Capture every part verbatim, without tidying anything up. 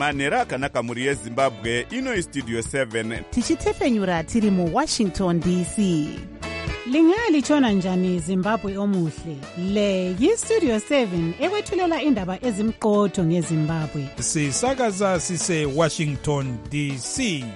manhero akanaka mhuri yezimbabwe. Ino istudio seven tichitefenyura tiri muwashington D C. Lingalitshona njani Zimbabwe omuhle? Le yistudio seven ekwethulela indaba ezimqotho ngeZimbabwe. Sisakaza sise Washington D C.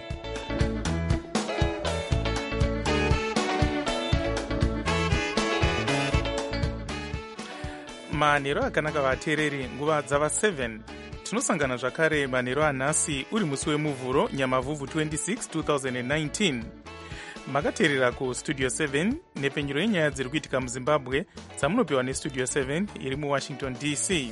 manhero akanaka vateereri, nguva dzava seven. Tinosangana zvakare manhero anhasi uri musi wemuvhuro nyamavhuvhu twenty-six twenty nineteen. Makateerera kustudio seven nepenyuro yenyaya dziri kuitika muzimbabwe dzamunopiwa nestudio seven iri muwashington D C.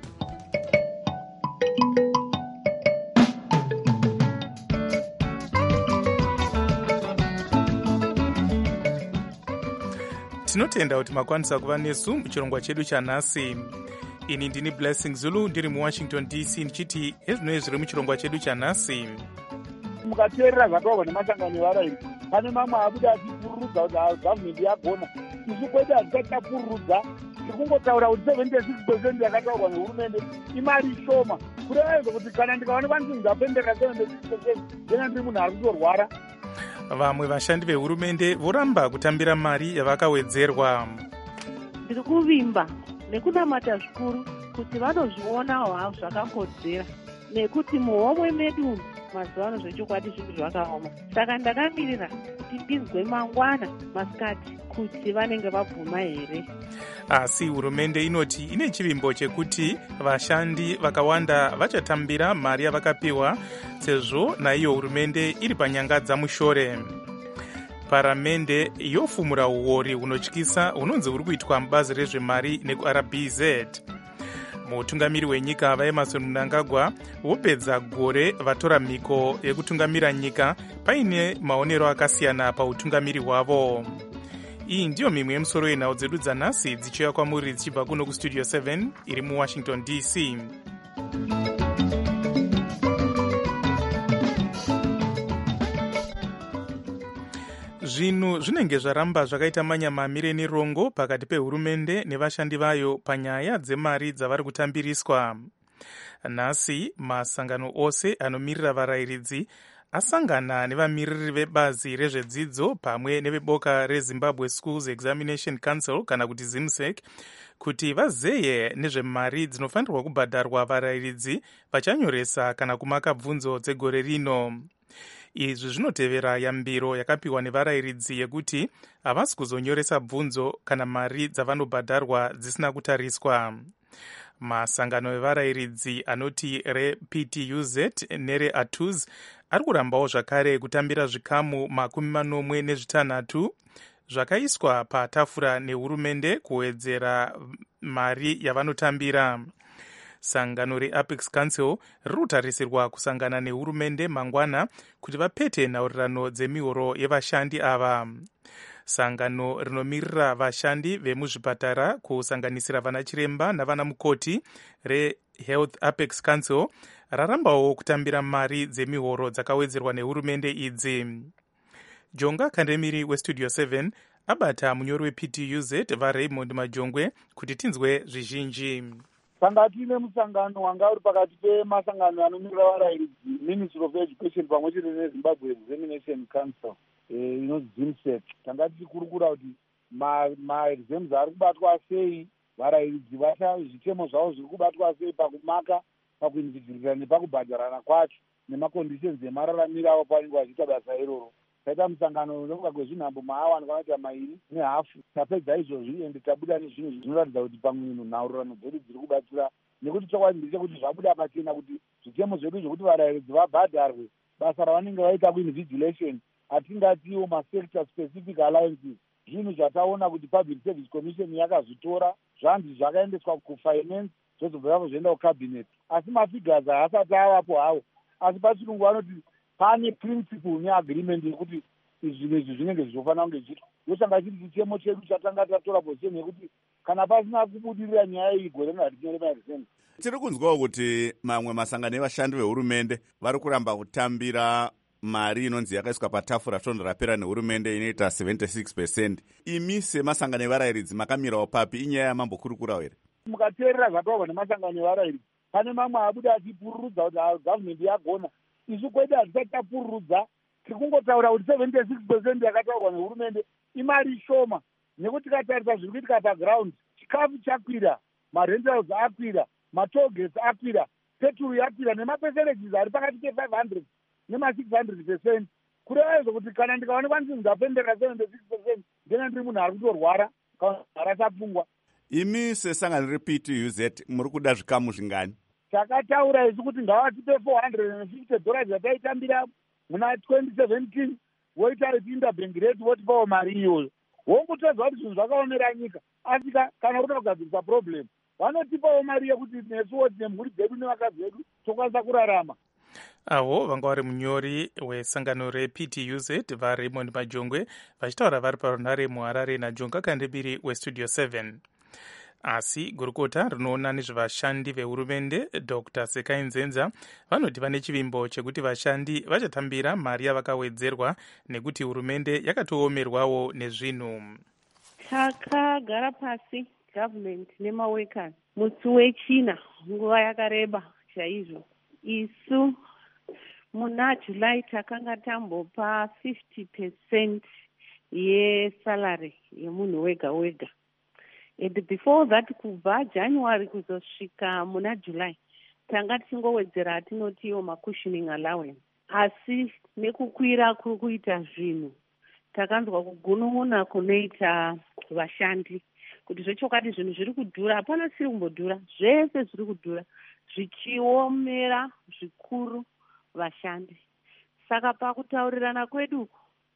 Tinotenda kuti makwanisa kuva nesu muchirongwa chedu chanhasi. Ini ndini Blessing Zulu ndiri muwashington D C ndichiti ezvinoi zviri muchirongwa chedu chanhasi. Mukateerera zvataurwa nemasangano evarairi, pane mamwe abuda achipururudza kuti gavhmendi yagona. Isu kwedu hatisachapururudza, tikungotaura kuti seventy-six percent yakataurwa nehurumende imari shoma. Kureva kuti kana ndikaonekwa ndinzi ndapenderera seventy-six percent ndena ndiri munhu ari kutorwara. Vamwe vashandi vehurumende voramba kutambira mari yavakawedzerwa. Ndiri kuvimba nekunamata zvikuru kuti vanozvionawo havo zvakambodzera, nekuti muhomwe medu mazuva ano zvechokwadi zvinhu zvakaoma. Saka ndakamirira kuti ndinzwe mangwana masikati kuti vanenge vabvuma here. Asi hurumende inoti ine chivimbo chekuti vashandi vakawanda vachatambira mari yavakapiwa, sezvo naiyo hurumende iri panyanga dzamushore. Paramende yofumura uori hunotyisa hunonzi huri kuitwa mubazi rezvemari nekuR B Z. Mutungamiri wenyika vaEmmerson Mnangagwa vopedza gore vatora mhiko yekutungamira nyika paine maonero akasiyana pautungamiri hwavo. Iyi ndiyo mimwe yemusoro yenhau dzedu dzanhasi dzichiuya kwamuri dzichibva kuno kustudio seven iri muwashington D C. Zvinhu zvinenge zvaramba zvakaita manyamamire nerongo pakati pehurumende nevashandi vayo panyaya dzemari dzavari kutambiriswa. Nhasi masangano ose anomirira varayiridzi asangana nevamiriri vebazi rezvedzidzo pamwe neveboka reZimbabwe Schools Examination Council kana kuti ZIMSEC kuti vazeye nezvemari dzinofanirwa kubhadharwa varayiridzi vachanyoresa kana kumaka bvunzo dzegore rino. Izvi zvinotevera yambiro yakapiwa nevarayiridzi yekuti havasi kuzonyoresa bvunzo kana mari dzavanobhadharwa dzisina kutariswa. Masangano evarayiridzi anoti reP T U Z nereA T U Z ari kurambawo zvakare kutambira zvikamu makumi manomwe nezvitanhatu zvakaiswa patafura nehurumende kuwedzera mari yavanotambira. Sangano reApex Council riri kutarisirwa kusangana nehurumende mangwana kuti vapete nhaurirano dzemihoro yevashandi ava. Sangano rinomirira vashandi vemuzvipatara kusanganisira vana chiremba navana mukoti reHealth Apex Council rarambawo kutambira mari dzemihoro dzakawedzerwa nehurumende idzi. Jonga Kandemiri westudio seven abata munyori weP T U Z vaRaymond Majongwe kuti tinzwe zvizhinji. Sanga tine musangano wanga uri pakati pemasangano anomirira varayiridzi, Ministry of Education pamwe chete neZimbabwe Examination Council inonzi ZIMSEC. Tanga tichikurukura kuti maexams ari kubatwa sei, varayiridzi vacha zvitemo zvavo zviri kubatwa sei pakumaka, pakuinvigirira nepakubhadharana kwacho nemaconditions emararamiro avo pavanenge vachiita basa iroro. Taita musangano nokuda kwezvinhambo maawanikwa anoita mairi nehafu. Tapedza izvozvi ende tabuda nezvinhu zvinoratidza kuti pamwe nhaurirano dzedu dziri kubatsira, nekuti chokwadi ndechekuti zvabuda pachena kuti zvitemo zvedu zvokuti varayiridzi vabhadharwe basa ravanenge vaita kuinvigilation, hatingatiwo masector specific alliances, zvinhu zvataona kuti Public Service Commission yakazvitora zvanzi zvakaendeswa kufinance zvozobva zvavo zvoenda kucabinet, asi mafigures haasati avapo hawo. Asi pachirungu vanoti pane principle neagreement yekuti izvinhu izvi zvinenge zvizofanira kunge zviitwa. Yochanga chiri chichemo chedu chatanga tatora position yekuti kana pasina kubudirira nyaya iyi gore rino hatinyore maexams. Tiri kunzwawo kuti mamwe masangano evashandi vehurumende vari kuramba kutambira mari inonzi yakaiswa patafura svondo rapera nehurumende inoita seventy-six percent. Imi semasangano evarayiridzi makamirawo papi? Inyaya yamambokurukurawo here? Mukateerera zvataurwa nemasangano evarayiridzi, pane mamwe abuda achipururudza kuti gavhmendi yagona. Isu kwedu hatisati tapururudza, tiri kungotaura kuti seventy-six percent yakataurwa nehurumende imari shoma, nekuti tikatarisa zviri kuitika paground, chikafu chakwira, marentals akwira, matogets akwira, petrol yakwira, nemapercentages ari pakati pe-five hundred nema-six hundred percent. Kureva zvokuti kana ndikaonekwa ndisi ndapendera seventy-six percent ndena ndiri munhu ari kutorwara kana achapfungwa. Imi sesangano reP T U Z muri kuda zvikamu zvingani? Takataura isu kuti ngavatipe four hundred fifty dollars yataitambira muna twenty seventeen, woita ipinda bhengi retu votipawo mari iyoyo. Wongotozwa kuti zvinhu zvakaomera nyika, asi kana kuda kugadzirisa problem vanotipawo mari yekuti nesuwo tine mhuri dzedu nevakadzi vedu tokwanisa kurarama. Avo vanga vari munyori wesangano reP T U Z vaRaymond Majongwe vachitaura vari parunhare muHarare naJonga Kandebiri westudio seven. Asi gurukota rinoona nezvevashandi vehurumende Doctor Sekai Nzenza vanoti vane chivimbo chekuti vashandi vachatambira mari yavakawedzerwa nekuti hurumende yakatoomerwawo nezvinhu. Takagara pasi government nemaworkers musi wechina nguva yakareba chaizvo. Isu muna July takanga tambopa fifty percent yesalary yemunhu wega wega. And before that kubva January kuzosvika muna July tanga tichingowedzera atinoti iwo macushioning allowance. Asi nekukwira kuri kuita zvinhu takanzwa kugunun'una kunoita vashandi kuti zvechokati zvinhu zviri kudhura. Hapana siri kumbodhura, zvese zviri kudhura zvichiomera zvikuru vashandi. Saka pakutaurirana kwedu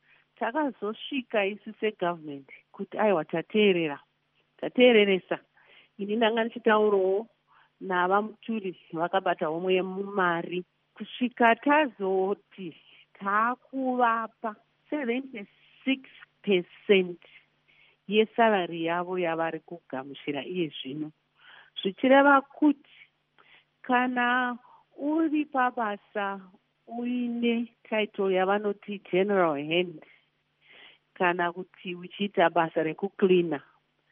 takazosvika isu segovernment kuti aiwa tateerera tateereresa. Ini ndanga ndichitaurawo navamuturi vakabata homwe yemumari kusvika tazoti taakuvapa seventy-six percent yesalari yavo yavari kugamuchira iye zvino, zvichireva kuti kana uri pabasa uine title yavanoti general hand kana kuti uchiita basa rekucleana,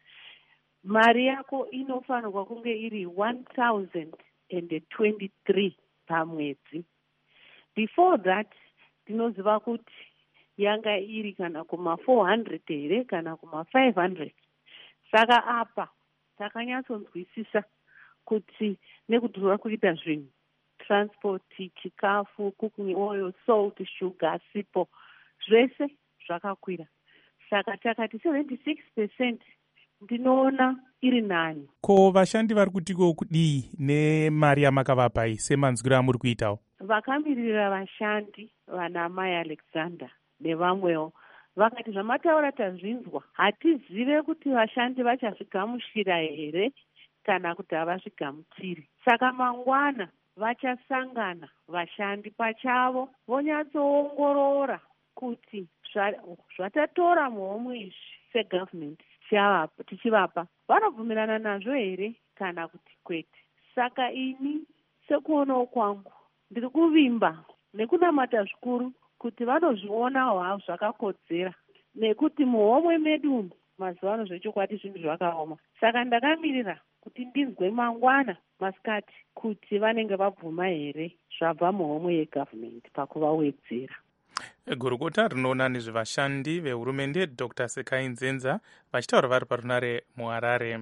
mari yako inofanirwa kunge iri one thousand twenty-three pamwedzi. Before that tinoziva kuti yanga iri kana kuma four hundred here kana kuma five hundred. Saka apa takanyatsonzwisisa kuti nekudhura kuita zvinhu, transport, chikafu, cooking oil, salt, sugar, sipo, zvese zvakakwira. Saka takati seventy-six percent ndinoona iri nani. Ko vashandi vari kutiko kudii nemari yamakavapa iyi semanzwiro amuri kuitawo? Vakamirira vashandi vana Mai Alexander nevamwewo vakati zvamataura tazvinzwa, hatizive kuti vashandi vachazvigamuchira here kana kuti havazvigamuchiri. Saka mangwana vachasangana vashandi pachavo vonyatsoongorora kuti zvatatora muhomwe izvi segovernment tichivapa vanobvumirana nazvo here kana kuti kwete. Saka ini sekuonawo kwangu ndiri kuvimba nekunamata zvikuru kuti vanozviona havo zvakakodzera, nekuti muhomwe medu mazuva ano zvechokwadi zvinhu zvakaoma. Saka ndakamirira kuti ndinzwe mangwana masikati kuti vanenge vabvuma here zvabva muhomwe yegovernment pakuvawedzera. Gurukota rinoona nezvevashandi vehurumende Doctor Sekai Nzenza vachitaura vari parunare muHarare.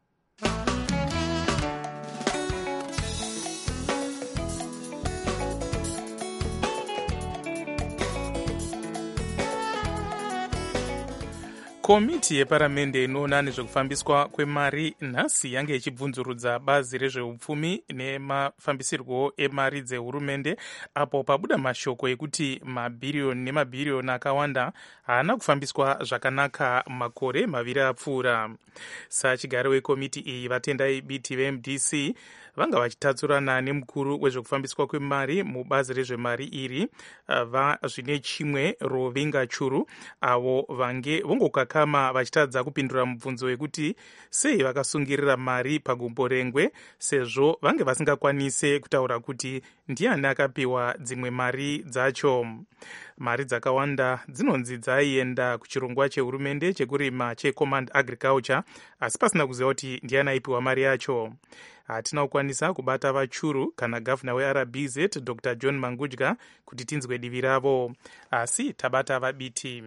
Komiti yeparamende inoona nezvekufambiswa kwemari nhasi yange ichibvunzurudza bazi rezveupfumi nemafambisirwo emari dzehurumende, apo pabuda mashoko ekuti mabhiriyoni nemabhiriyoni akawanda haana kufambiswa zvakanaka makore maviri apfuura. Sachigaro wekomiti iyi vatendai biti veM D C vanga vachitatsurana nemukuru wezvekufambiswa kwemari mubazi rezvemari iri vazvine chimwe Rovinga Churu avo vange vongokaka vakama vachitadza kupindura mubvunzo wekuti sei vakasungirira mari pagumborengwe sezvo vange vasingakwanise kutaura kuti ndiani akapiwa dzimwe mari dzacho. Mari dzakawanda dzinonzi dzaienda kuchirongwa chehurumende chekurima checommand agriculture, asi pasina kuziva kuti ndiani aipiwa mari yacho. Hatina kukwanisa kubata vachuru kana gavhuna weR B Z Dr John Mangudya kuti tinzwe divi ravo, asi tabata vabiti.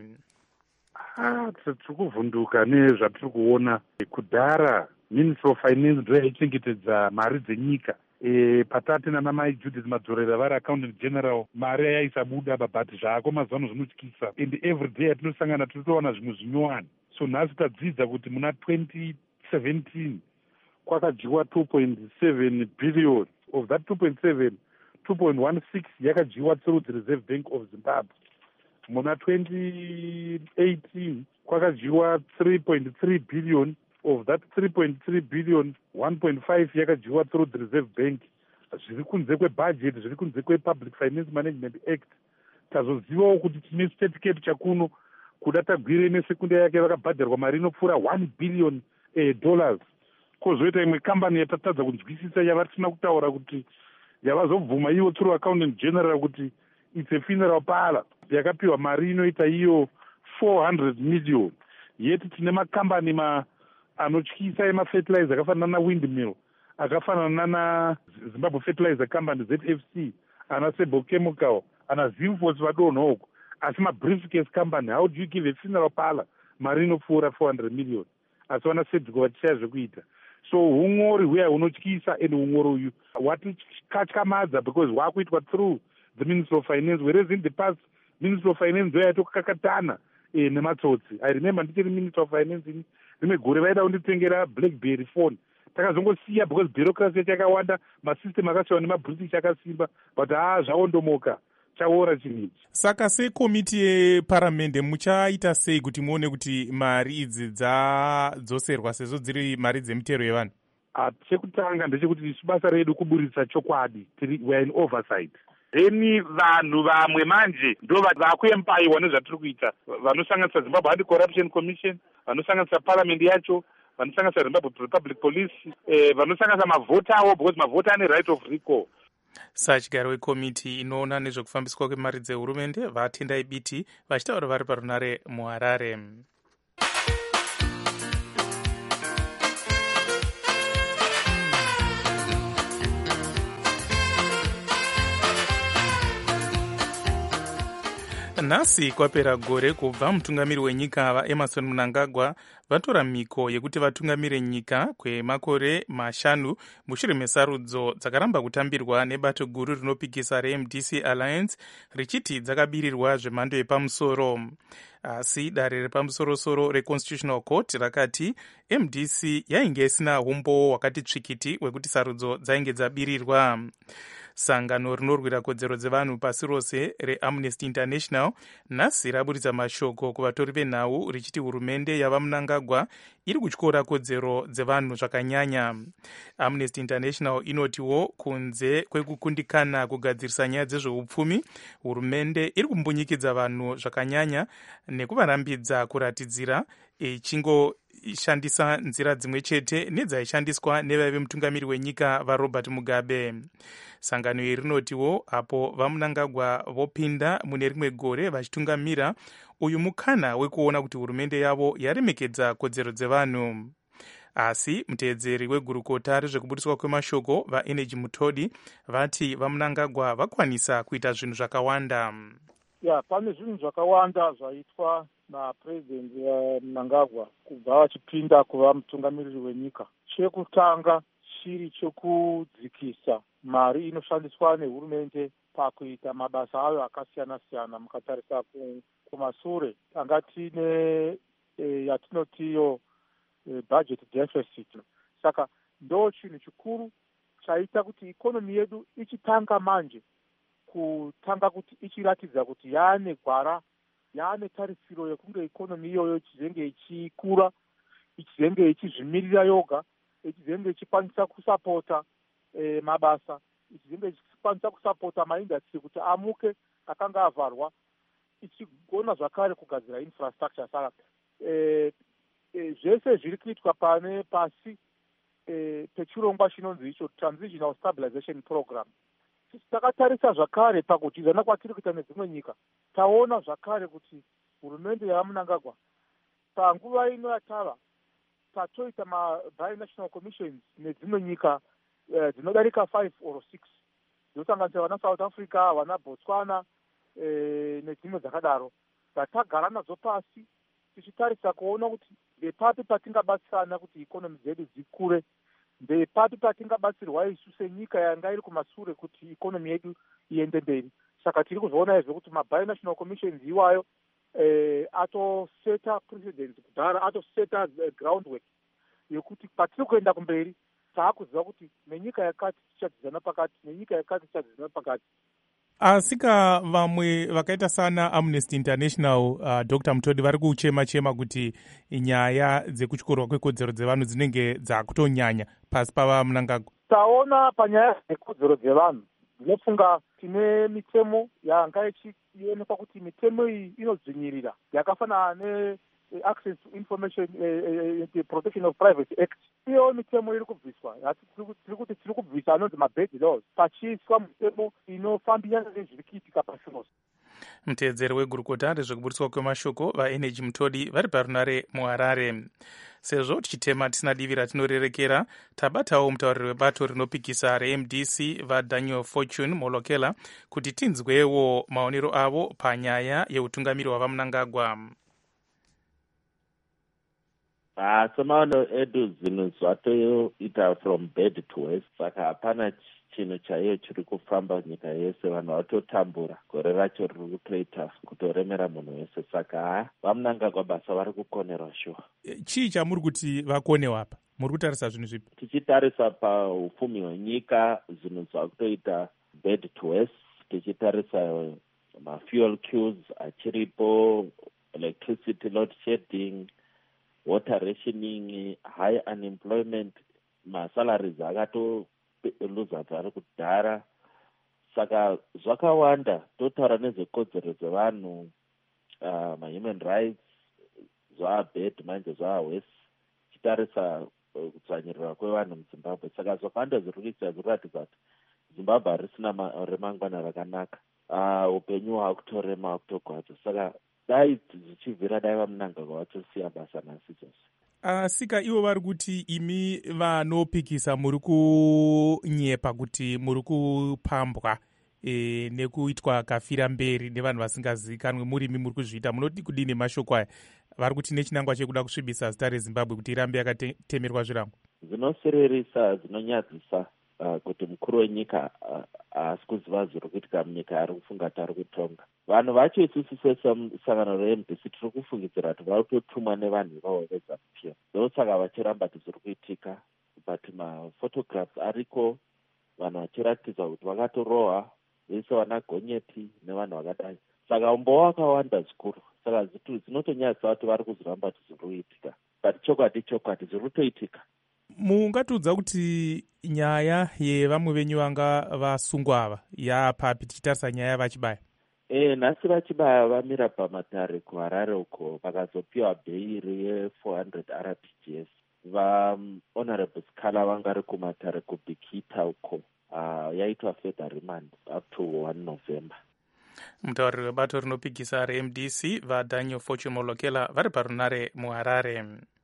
Ah, tiri kuvhunduka nezvatiri kuona. Kudhara Ministry of Finance ndo yaichengetedza mari dzenyika. E, patati nana mai Judith Madzorera vari accountant general, mari yaisabuda babhati zvako mazuva ano zvinotyisa, and every day atinosangana tinotoona zvimwe zvinyowani. So nhasi tadzidza kuti muna twenty seventeen kwakadyiwa two point seven billion. Of that two point seven, two point one six yakadyiwa through the Reserve Bank of Zimbabwe. Muna twenty eighteen kwakadyiwa three point three billion. Of that three point three billion, one point five yakadyiwa through the Reserve Bank. Zviri kunze kwebudget, zviri kunze kwePublic Finance Management Act. Tazozivawo kuti tine state cap chakuno kuda tagwire nesekunda yake vakabhadharwa mari inopfuura one billion eh, dollars. Kozoita imwe kambani yatatadza kunzwisisa yavatisina kutaura kuti yavazobvuma iwo through accountant general kuti it's a funeral parlor, yakapiwa mari inoita iyo four hundred million. Yeti tine makambani ma anotyisa emafertilizer akafanana naWindmill, akafanana naZimbabwe Fertilizer Company Z F C, ana Sebo Chemical, ana Zimfos vadonho huko, asi mabriefcase company. How do you give a funeral parlor mari inopfuura four hundred million? Asi wana Sedco vachishaya zvekuita. So umori huya hunotyisa, and umori uyu watikatyamadza because wakuitwa through the Ministry of Finance, whereas in the past Ministry of Finance ndo yaitokakatana eh, nematsotsi. I remember ndichiri Ministry of Finance ini rimwe gore vaida kunditengera Blackberry phone, takazongosiya because bureaucracy yakawanda, masystem akasiwa nemabritish akasimba, but haa zvaondomoka, chaora chinhu. Saka sekomiti yeparamende muchaita sei kuti muone kuti mari idzi dzadzoserwa sezvo dziri mari dzemitero yevanhu? Chekutanga ndechekuti isu basa redu kuburitsa chokwadi, we are in oversight. Then vanhu vamwe manje ndo vakuyempaiwa nezvatiri kuita, vanosanganisa Zimbabwe Anti-Corruption Commission, vanosanganisa parliament yacho, vanosanganisa Zimbabwe Republic Police, eh, vanosanganisa mavhota awo, because mavhota ane right of recall. Sachigaro wekomiti inoona nezvekufambiswa kwemari dzehurumende vatendai biti vachitaura vari parunare muHarare. Nhasi kwapera gore kubva mutungamiri wenyika vaEmmerson Mnangagwa vatora mhiko yekuti vatungamire nyika kwemakore mashanu mushure mesarudzo dzakaramba kutambirwa nebato guru rinopikisa reM D C Alliance richiti dzakabirirwa zvemhando yepamusoro. Asi dare repamusorosoro reConstitutional Court rakati M D C yainge isina umbowo wakati tsvikiti wekuti sarudzo dzainge dzabirirwa. Sangano rinorwira kodzero dzevanhu pasi rose reAmnesty International nhasi raburitsa mashoko kuvatori venhau richiti hurumende yava Mnangagwa iri kutyora kodzero dzevanhu zvakanyanya. Amnesty International inotiwo kunze kwekukundikana kugadzirisa nyaya dzezveupfumi, hurumende iri kumbunyikidza vanhu zvakanyanya nekuvarambidza kuratidzira ichingo ishandisa nzira dzimwe chete nedzaishandiswa nevaive mutungamiri wenyika vaRobert Mugabe. Sangano iri rinotiwo apo vaMnangagwa vopinda mune rimwe gore vachitungamira, uyu mukana wekuona kuti hurumende yavo yaremekedza kodzero dzevanhu. Asi muteedzeri wegurukota rezvekuburiswa kwemashoko vaEnergy Mutodi vati vaMnangagwa vakwanisa kuita zvinhu zvakawanda. Ya, pane zvinhu zvakawanda zvaitwa naPresident uh, Mnangagwa kubva vachipinda kuva mutungamiriri wenyika. Chekutanga chiri chekudzikisa mari inoshandiswa nehurumende pakuita mabasa ayo akasiyana siyana. Mukatarisa kumasure tanga tine e, yatinotiyo e, budget deficit. Saka ndo chinhu chikuru chaita kuti ikonomi yedu ichitanga manje kutanga kuti ichiratidza kuti yaane gwara, yaane tarisiro yekunge ikonomi iyoyo ichizenge ichikura, ichizenge ichizvimirira yoga, ichizenge ichikwanisa kusapota e, mabasa, ichizenge ichikwanisa kusapota maindastry kuti amuke akanga avharwa, ichigona zvakare kugadzira infrastructure. Saka e, e, zvese zviri kuitwa pane pasi e, pechirongwa chinonzi icho transitional stabilization program. Takatarisa zvakare pakudyidzana kwatiri kuita nedzimwe nyika, taona zvakare kuti hurumende yaMnangagwa panguva ino yatava tatoita ma-binational commissions nedzimwe nyika eh, dzinodarika five or six dzinosanganisira vana South Africa, vana Botswana eh, nedzimwe dzakadaro, dzatagara nadzo pasi tichitarisa kuona kuti ndepapi patingabatsirana kuti ikonomi dzedu dzikure, ndepapi patingabatsirwa isu senyika yanga iri kumashure kuti ikonomi yedu iende mberi. Saka tiri kuzoona izvo kuti ma-binational commissions iwayo eh, atoseta precedence kudhara, atoseta uh, groundwork yekuti patiri kuenda kumberi taakuziva kuti nenyika yakati tichadzidzana pakati, nenyika yakati tichadzidzana pakati. Asika vamwe vakaita sana Amnesty International, uh, Doctor Mutodi vari kuchema-chema kuti nyaya dzekuchikorwa kwekodzero dzevanhu dzinenge dzakutonyanya pasi pavaMnangagwa. Taona panyaya dzekodzero dzevanhu ndinofunga tine mitemo yanga ichionekwa kuti mitemo iyi inodzvinyirira yakafanana ne Access to Information uh, uh, Protection of Privacy Act. Iyo mitemo iri kubviswa, tiri kuti tiri kubvisa anonzi ma-bad laws pachiiswa mitemo inofambirana nezviri kuitika pasi rose. Muteedzeri wegurukota rezvekuburiswa kwemashoko vaenergy Mutodi vari parunare muHarare. Sezvo tichitema tisina divi ratinorerekera, tabatawo mutauriri webato rinopikisa reM D C vaDaniel Fortune Molokela kuti tinzwewo maonero avo panyaya yeutungamiri hwavaMnangagwa. Ah, semaono edu zvinhu zvatoita from bad to worse, saka hapana chinhu chaiyo chiri kufamba nyika yese, vanhu vatotambura, gore racho riri kutoita kutoremera munhu wese, saka ha vaMnangagwa basa vari kukonerwa shuwa. Chii chamuri kuti vakonewa apa? Muri kutarisa zvinhu zvipi? Tichitarisa paupfumi hwenyika, zvinhu zvakutoita bad to worse, tichitarisa mafuel queues achiripo, electricity load shedding, water rationing, high unemployment, masalaries akatoluza vari kudhara. Saka zvakawanda, totaura nezvekodzero dzevanhu, uh, ma-human rights, zvaabad manje zvaawese, tichitarisa kudzvanyirirwa kwevanhu muZimbabwe. Saka zvakawanda zviri kuita zviri kuratidza kuti Zimbabwe harisina remangwana rakanaka, uh, upenyu hwakutorema hwakutogwadza. Saka dai zvichibvira dai vaMnangagwa vatosiya basa nhasi chose. Asika ivo vari kuti imi vanopikisa muri kunyepa kuti muri kupambwa e, nekuitwa kafira mberi nevanhu vasingazivikanwe, muri imi muri kuzviita. Munoti kudini mashoko aya? Vari kuti nechinangwa chekuda kusvibisa zita reZimbabwe kuti irambe yakatemerwa zvirango. Zvinosirerisa, zvinonyadzisa uh, kuti mukuru wenyika haasi uh, kuziva zviri kuitika munyika yaari kufunga kuti ari kutonga. Vanhu vacho isusu sesangano reM D C tiri kufungidzira kuti vari kutotumwa nevanhu ivavo veZANU P F. Ndosaka vachiramba kuti zviri kuitika, but maphotographs ariko, vanhu vachiratidza kuti vakatorohwa vese vana gonyeti nevanhu vakadai. Saka umbowa wakawanda zvikuru. Saka dzinotonyadzisa kuti vari kuzoramba kuti zviri kuitika, but chokwadi chokwadi zviri kutoitika. Mungatiudza kuti nyaya yevamwe venyu vanga vasungwa ava yapapi, tichitarisa nyaya yavachibaya? E, nhasi vachibaya vamira pamatare kuHarare uko, vakazopiwa bheiri ye-four hundred R P G S. Va-honorable Skala vanga vari kumatare kuBikita uko, uh, yaitwa further remand up to one November. Mutauriri webato rinopikisa reM D C vaDaniel Fortune Molokela vari parunare muHarare.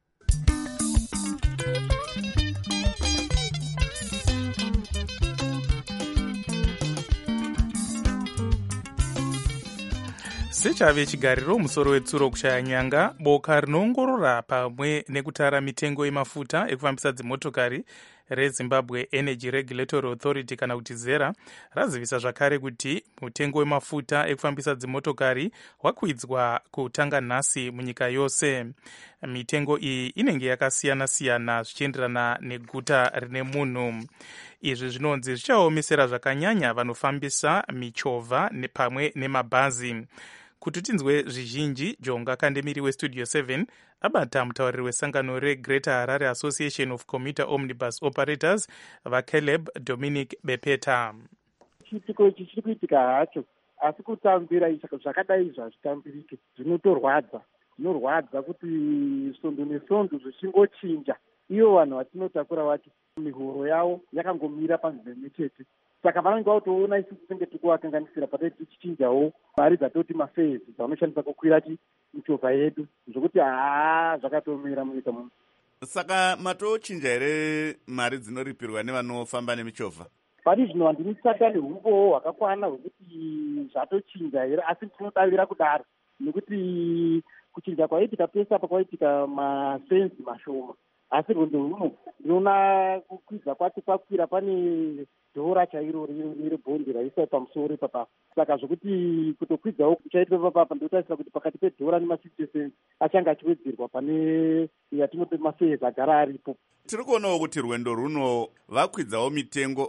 Sechave chigariro musoro wetsuro kushaya nyanga, boka rinoongorora pamwe nekutara mitengo yemafuta ekufambisa dzimotokari reZimbabwe Energy Regulatory Authority kana kuti ZERA razivisa zvakare kuti mutengo wemafuta ekufambisa dzimotokari wakwidzwa kutanga nhasi munyika yose. Mitengo iyi inenge yakasiyana-siyana zvichienderana neguta rine munhu. Izvi zvinonzi zvichaomesera zvakanyanya vanofambisa michovha pamwe nemabhazi. Kuti tinzwe zvizhinji, Jonga Kandemiri weStudio seven abata mutauriri wesangano reGreater Harare Association of Commuter Omnibus Operators vaCaleb Dominic Bepeta. Chitiko ichi chiri kuitika hacho, asi kutambira zvakadai zvazvitambirike zvinotorwadza zvinorwadza kuti svondo nesvondo zvichingochinja, ivo vanhu vatinotakura vacho mihoro yavo yakangomira panzvimbo imwe chete. Saka vanenge vautoona isusu senge tikuvakanganisira patati tichichinjawo mari dzatoti mafezi dzavanoshandisa kukwira michovha yedu, zvokuti haa zvakatomira munyika muno. Saka matochinja here mari dzinoripirwa nevanofamba nemichovha? Pari zvino handini tsaka neumbowo hwakakwana hwekuti zvatochinja here, asi tinodavira kudaro nekuti kuchinja kwaitika pese apa kwaitika masenzi mashoma, asi rwendo runo ndinoona kukwidza kwacho kwakwira pane dhora chairo rebhondi raisai pamusoro ipapapo. Saka zvokuti kutokwidzawo kuchaitwa papapa ndotarisira kuti pakati pedhora nemasixty cents achange achiwedzerwa pane yatinope mafezi agara aripo. Tiri kuonawo kuti rwendo runo vakwidzawo mitengo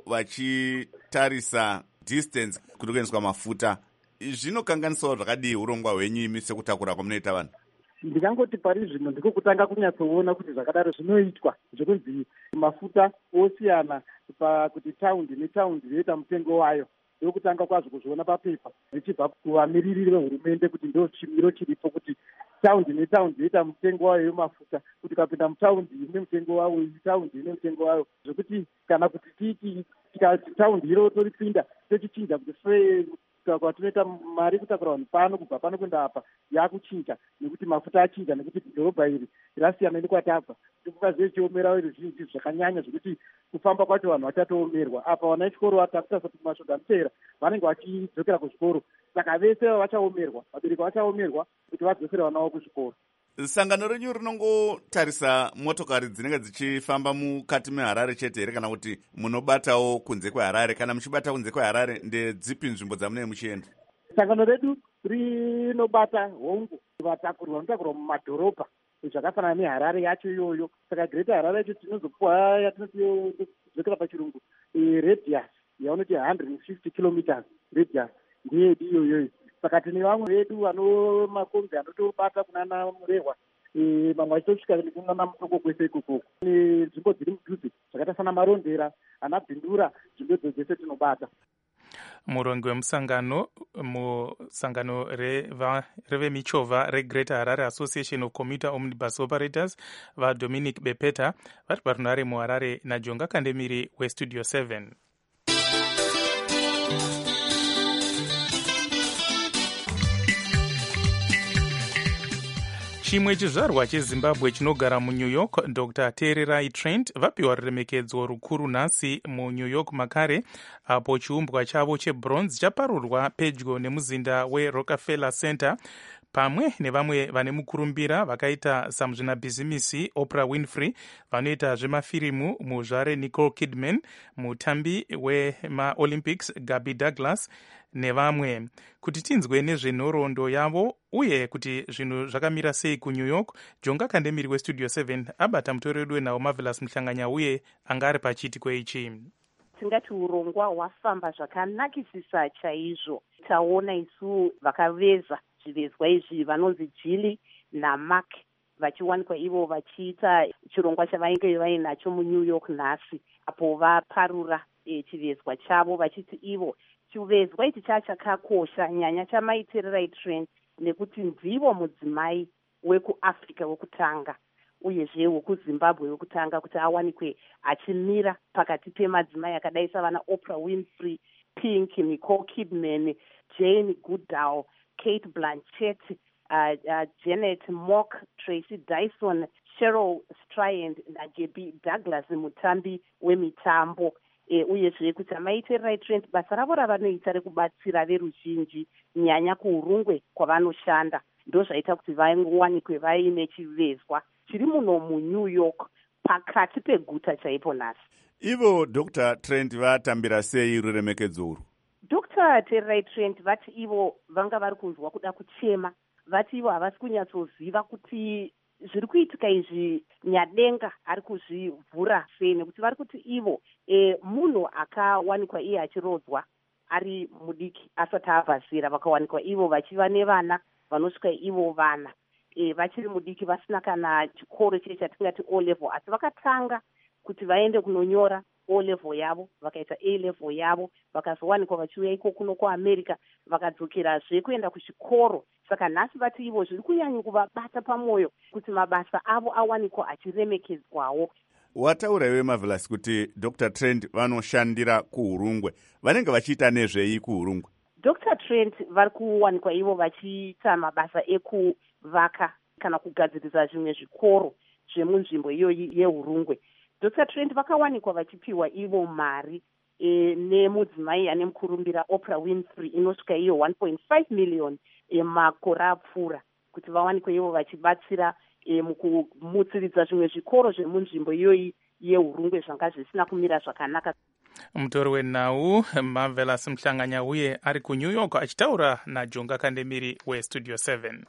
vachitarisa distance kuri kuendeswa mafuta. Zvinokanganisawo zvakadii urongwa hwenyu imi sekutakura kwamunoita vanhu? Ndingangoti pari zvino ndiko kutanga kunyatsoona kuti zvakadaro zvinoitwa, zvokunzi mafuta osiyana pakuti taundi netaundi yoita mutengo wayo. Ndokutanga kwazvo kuzviona papepa zvichibva kuvamiririri vehurumende kuti ndo chimiro chiripo kuti taundi netaundi yoita mutengo wayo yemafuta, kuti ukapinda mutaundi ine mutengo wayo, taundi ine mutengo wayo, zvokuti kana kuti titi tikati taundi iro toripinda tochichinja kuti kwatinoita mari kutakura vanhu pano kubva pano kuenda apa yakuchinja nekuti mafuta achinja, nekuti dhorobha iri rasiyana nekwatabva. Ndikukazive chiomera ruzhinji zvakanyanya zvokuti kufamba kwacho vanhu vachatoomerwa. Apa vana vechikoro vatakutarisa kuti masvondo anopera vanenge vachidzokera kuzvikoro, saka vese vachaomerwa, vabereki vachaomerwa kuti vadzosere vana vavo kuzvikoro. Sangano renyu rinongotarisa motokari dzinenge dzichifamba mukati meHarare chete here, kana kuti munobatawo kunze kweHarare? Kana muchibata kunze kweHarare, ndedzipi nzvimbo dzamunenge muchienda? Sangano redu rinobata hongu vatakuri vanotakurwa mumadhorobha zvakafanana neHarare yacho iyoyo. Saka Greater Harare yacho tinozopuwa yatinozokera pachirungu radius yaunoti one hundred fifty kilometers radius ndiyedu iyoyoyo. Saka tine vamwe vedu vano makombi anotobata kunana Murehwa, mamwe achitosvika nekunana Mutoko kwese ikoko. Nzvimbo dziri mudhuze zvakaita sana Marondera, ana Bhindura, nzvimbo dzo dzese tinobata. Murongi wemusangano musangano revemichovha reGreater Harare Association of Commuter Omnibus Operators vaDominic Bepeta vari parunare muHarare naJonga Kandemiri weStudio seven. Chimwe chizvarwa cheZimbabwe chinogara muNew York, Doctor Tererai Trent vapiwa ruremekedzo rukuru nhasi muNew York makare, apo chiumbwa chavo chebronze chaparurwa pedyo nemuzinda weRockefeller Center pamwe nevamwe vane mukurumbira vakaita samuzvinabhizimisi Oprah Winfrey, vanoita zvemafirimu muzvare Nicole Kidman, mutambi wemaOlympics Gabby Douglas nevamwe. Kuti tinzwe nezvenhoroondo yavo uye kuti zvinhu zvakamira sei kuNew York, Jonga Kandemiri weStudio seven abata mutori wedu wenhau Marvelous Muhlanganya uye anga ari pachiitiko ichi. Tingati urongwa hwafamba zvakanakisisa chaizvo. Taona isu vakaveza zvivezwa izvi vanonzi Jilly naMark vachiwanikwa ivo vachiita chirongwa chavainge vainacho muNew York nhasi, apo vaparura e, chivezwa chavo vachiti ivo chivezwa ichi chachakakosha nyanya chamaitererai Trent nekuti ndivo mudzimai wekuAfrica wekutanga uyezve wekuZimbabwe wekutanga kuti awanikwe achimira pakati pemadzimai akadai savana Oprah Winfrey, Pink, Nicole Kidman, Jane Goodall, Kate Blanchett, uh, uh, Janet Mock, Tracy Dyson, Cheryl Strayed naGabby Douglas mutambi wemitambo. E, uyezve kuti amaitererai Trent basa ravo ravanoita rekubatsira veruzhinji nyanya kuurungwe kwavanoshanda ndozvaita kuti vawanikwe vaine chivezwa chiri muno muNew York pakati peguta chaipo nhasi. Ivo Doctor Trent vatambira sei ruremekedzo urwu? Doctor Tererai Trent vati ivo vanga vari kunzwa kuda kuchema, vati ivo havasi kunyatsoziva kuti zviri kuitika izvi Nyadenga ari kuzvivhura sei, nekuti vari kuti ivo e, munhu akawanikwa iye achirodzwa ari mudiki asati abva zera, vakawanikwa ivo vachiva nevana vanosvika ivo vana e, vachiri mudiki vasina kana chikoro chii chatingati O level, asi vakatanga kuti vaende kunonyora o level yavo vakaita a level yavo vakazowanikwa vachiuya iko kuno kuamerica vakadzokerazve kuenda kuchikoro. Saka nhasi vati ivo zviri kunyanya kuvabata pamwoyo kuti mabasa avo awanikwa achiremekedzwawo. Wataura iwe Marvelous kuti Doctor Trent vanoshandira kuHurungwe. Vanenge vachiita nezvei kuHurungwe? Doctor Trent vari kuwanikwa ivo vachiita mabasa ekuvaka kana kugadzirisa zvimwe zvikoro zvemunzvimbo iyoyi yeHurungwe. Doctor Trent vakawanikwa vachipiwa ivo mari e, nemudzimai ane mukurumbira Oprah Winfrey inosvika iyo one point five million emakore apfuura kuti vawanikwe ivo vachibatsira e, mukumutsiridza zvimwe zvikoro zvemunzvimbo iyoyi yeHurungwe zvanga zvisina kumira zvakanaka. Mutori wenhau Marvelous Mhlanganya uye ari kuNew York achitaura naJonga Kandemiri weStudio seven.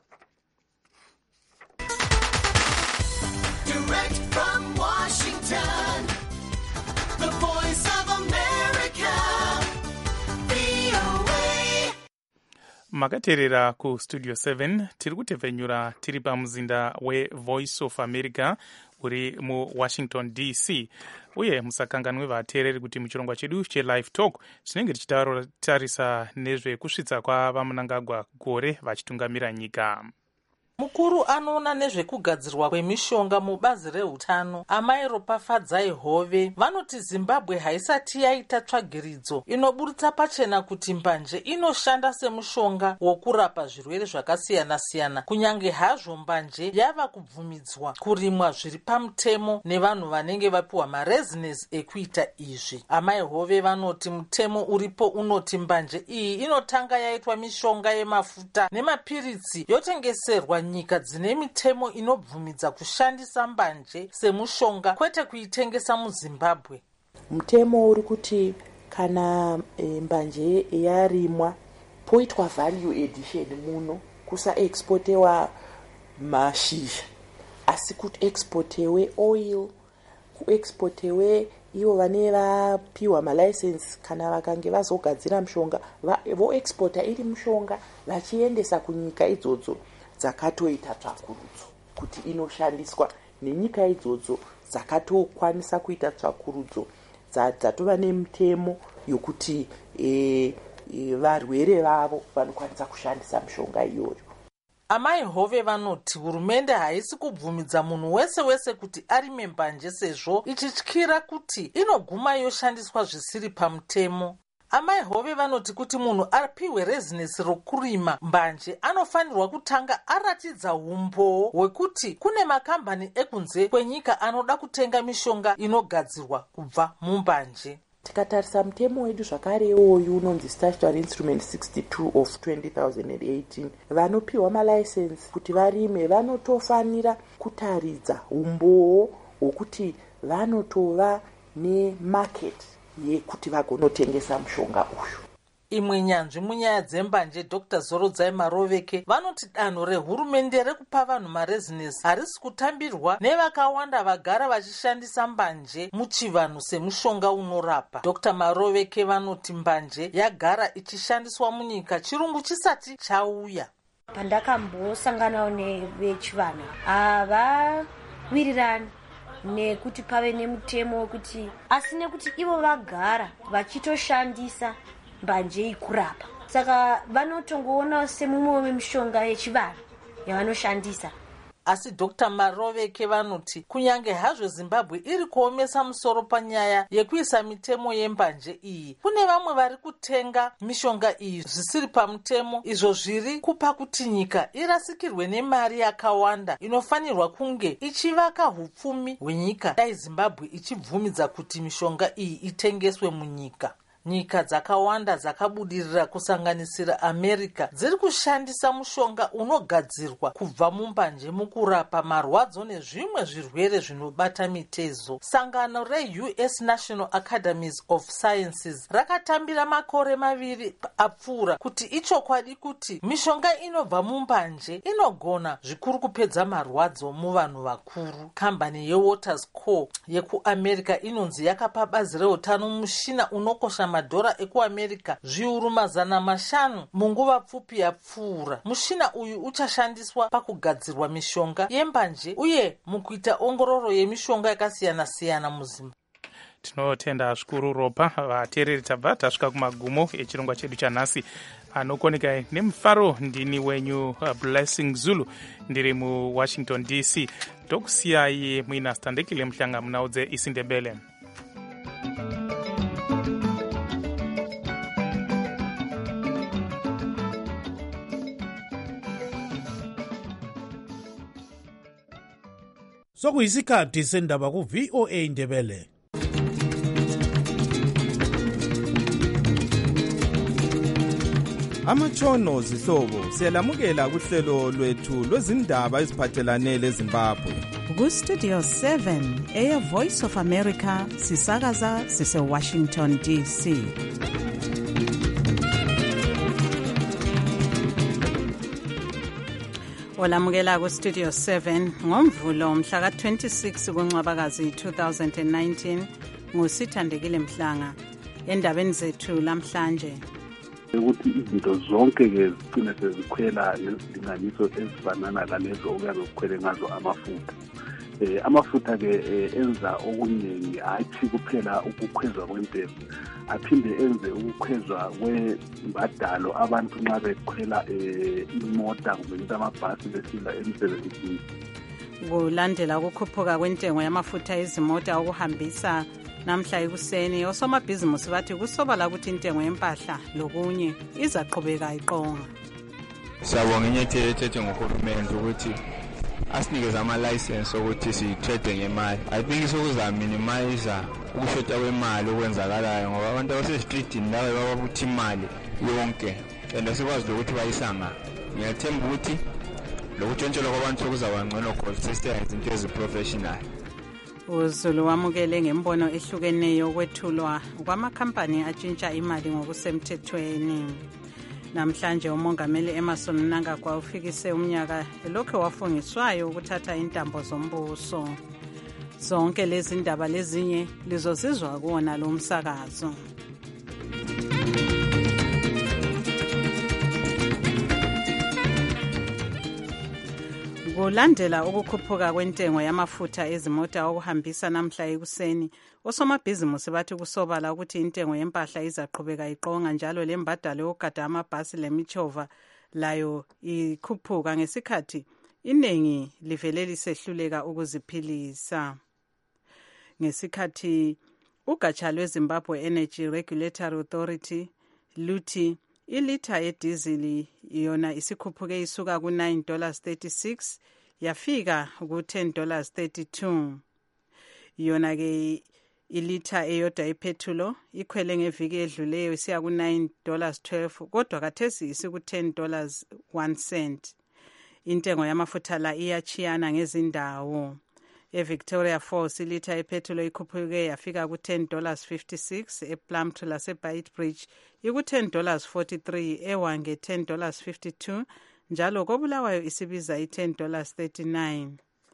Direct from Washington, the voice of America, V O A. Makateerera kuStudio seven tiri kutevhenyura tiri pamuzinda weVoice of America uri muWashington D C, uye musakanganwe vateereri kuti muchirongwa chedu cheLive Talk tinenge tichitarisa nezvekusvitsa kwavaMnangagwa gore vachitungamira nyika. Mukuru anoona nezvekugadzirwa kwemishonga mubazi reutano Amai Ropafadzai Hove vanoti Zimbabwe haisati yaita tsvagiridzo inoburitsa pachena kuti mbanje inoshanda semushonga wokurapa zvirwere zvakasiyana-siyana, kunyange hazvo mbanje yava kubvumidzwa kurimwa zviri pamutemo nevanhu vanenge vapiwa marezinesi ekuita izvi. Amai Hove vanoti mutemo uripo unoti mbanje iyi inotanga yaitwa mishonga yemafuta nemapiritsi yotengeserwa nyika dzine mitemo inobvumidza kushandisa mbanje semushonga kwete kuitengesa muZimbabwe. Mutemo uri kuti kana e, mbanje yarimwa poitwa value addition muno kusa exportewa mashizha asi kuti exportewe oil, ku exportewe ivo vane vapiwa malicense kana vakange vazogadzira mushonga vo exporta iri mushonga vachiendesa kunyika idzodzo dzakatoita tsvakurudzo kuti inoshandiswa nenyika idzodzo dzakatokwanisa kuita tsvakurudzo dzatova nemutemo yokuti e, e, varwere vavo vanokwanisa kushandisa mishonga iyoyo. Amai Hove vanoti hurumende haisi kubvumidza munhu wese wese kuti arime mbanje sezvo ichityira kuti inoguma yoshandiswa zvisiri pamutemo. Amai Hove vanoti kuti munhu apiwe rezinesi rokurima mbanje anofanirwa kutanga aratidza umboo hwekuti kune makambani ekunze kwenyika anoda kutenga mishonga inogadzirwa kubva mumbanje. Tikatarisa mutemo wedu zvakare uyu unonzi Statutory Instrument sixty-two of twenty eighteen vanopiwa malicense kuti varime vanotofanira kutaridza umboo hwekuti vanotova nemarket yekuti vagonotengesa mushonga uyu. Imwe nyanzvi munyaya dzembanje Doctor Zorodzai Maroveke vanoti danho rehurumende rekupa vanhu marezinesi harisi kutambirwa nevakawanda vagara vachishandisa mbanje muchivanhu semushonga unorapa. Doctor Maroveke vanoti mbanje yagara ichishandiswa munyika chirungu chisati chauya. Pandakambosanganawo nevechivanhu havawirirani nekuti pave nemutemo wekuti asi nekuti ivo vagara vachitoshandisa mbanje ikurapa, saka vanotongoona semumwe wemishonga yechivanhu yavanoshandisa. Asi Doctor Maroveke vanoti kunyange hazvo Zimbabwe iri kuomesa musoro panyaya yekuisa mitemo yembanje iyi, kune vamwe vari kutenga mishonga iyi zvisiri pamutemo, izvo zviri kupa kuti nyika irasikirwe nemari yakawanda inofanirwa kunge ichivaka hupfumi hwenyika dai Zimbabwe ichibvumidza kuti mishonga iyi itengeswe munyika. Nyika dzakawanda dzakabudirira kusanganisira America dziri kushandisa mushonga unogadzirwa kubva mumbanje mukurapa marwadzo nezvimwe zvirwere zvinobata mitezo. Sangano reU S National Academies of Sciences rakatambira makore maviri apfuura kuti ichokwadi kuti mishonga inobva mumbanje inogona zvikuru kupedza marwadzo muvanhu vakuru. Kambani yeWatersco yekuAmerica inonzi yakapa bazi reutano mushina unokosha madhora ekuAmerica zviuru mazana mashanu munguva pfupi yapfuura. Mushina uyu uchashandiswa pakugadzirwa mishonga yembanje uye mukuita ongororo yemishonga yakasiyana siyana muZimbabwe. tinotenda zvikuru ropa vateereri tabva tasvika kumagumo echirongwa chedu chanhasi anokoneka nemufaro. Ndini wenyu uh, Blessing Zulu ndiri muwashington D C. Tokusiyai muina Standekile Mhlanga munaudze isiNdebele. Sokuyisikhathi sendaba ku V O A Ndebele. Amatshono zihlobo siyalamukela kuhlelo lwethu lwezindaba eziphathelane leZimbabwe. Ku Studio seven eya Voice of America sisakaza sise Washington D C. Olamukela ku Studio seven ngomvulo mhla ka twenty-six kuNcwabakazi two thousand nineteen nguSithandekile Mhlanga. Endabeni zethu lamhlanje ukuthi izinto zonke ke zigcine sezikhwela ngezidinganiso ezifanana lalezo okuyabe kukhwele ngazo amafutha. Eh amafutha ke enza okuningi athi kuphela ukukhwezwa kwentengo, aphinde enze ukukhwezwa kwembadalo abantu nxa bekhwela imota kumbe amabhasi besiza emsebenzini. Kulandela ukukhuphuka kwentengo yamafutha ezimota okuhambisa namhla ekuseni, osomabhizimusi bathi kusobala ukuthi intengo yempahla lokunye izaqhubeka iqonga. Siyabonga inyathelo ethethe ngohulumeni ukuthi asinikeze ama-license ukuthi si-trade ngemali. I think sokuza minimize ukushota kwemali okwenzakalayo ngoba abantu abasestreetini lawe bababuthi imali yonke and asikwazi ukuthi bayisanga. Ngiyathemba ukuthi lokuntshontshelwa kwabantu sokuzaba ngcono because sesiyenza into ezi-professional. uZulu wamukele ngembono ehlukeneyo kwethulwa kwamakhampani atshintsha imali ngokusemthethweni. Namhlanje umongameli Emmerson Mnangagwa ufikise umnyaka elokho wafungiswayo ukuthatha intambo zombuso. Zonke lezi ndaba lezinye lizozizwa kuona lo msakazo. Kulandela ukukhuphuka kwentengo yamafutha ezimota okuhambisa namhla ekuseni, osomabhizimusi bathi kusobala ukuthi intengo yempahla izaqhubeka iqonga njalo lembadalo yokugada amabhasi lemichova layo ikhuphuka ngesikhathi iningi livele lisehluleka ukuziphilisa. Ngesikhathi ugatsha lweZimbabwe Energy Regulatory Authority luthi ilitha yedizili yona isikhuphuke isuka ku nine dollars thirty-six yafika ku ten dollars thirty-two. Yona ke ilitha eyodwa ipetrol ikhwele ngeviki edluleyo isiya ku nine dollars twelve kodwa kathesi isiku ten dollars one cent. Intengo yamafutha la iyachiyana ngezindawo. eVictoria Falls ilitha ipetrol ikhuphuke yafika ku ten dollars fifty-six, ePlumtree laseBeitbridge iku ten dollars forty-three, eWange ten dollars fifty-two, njalo koBulawayo isibiza i ten dollars thirty-nine.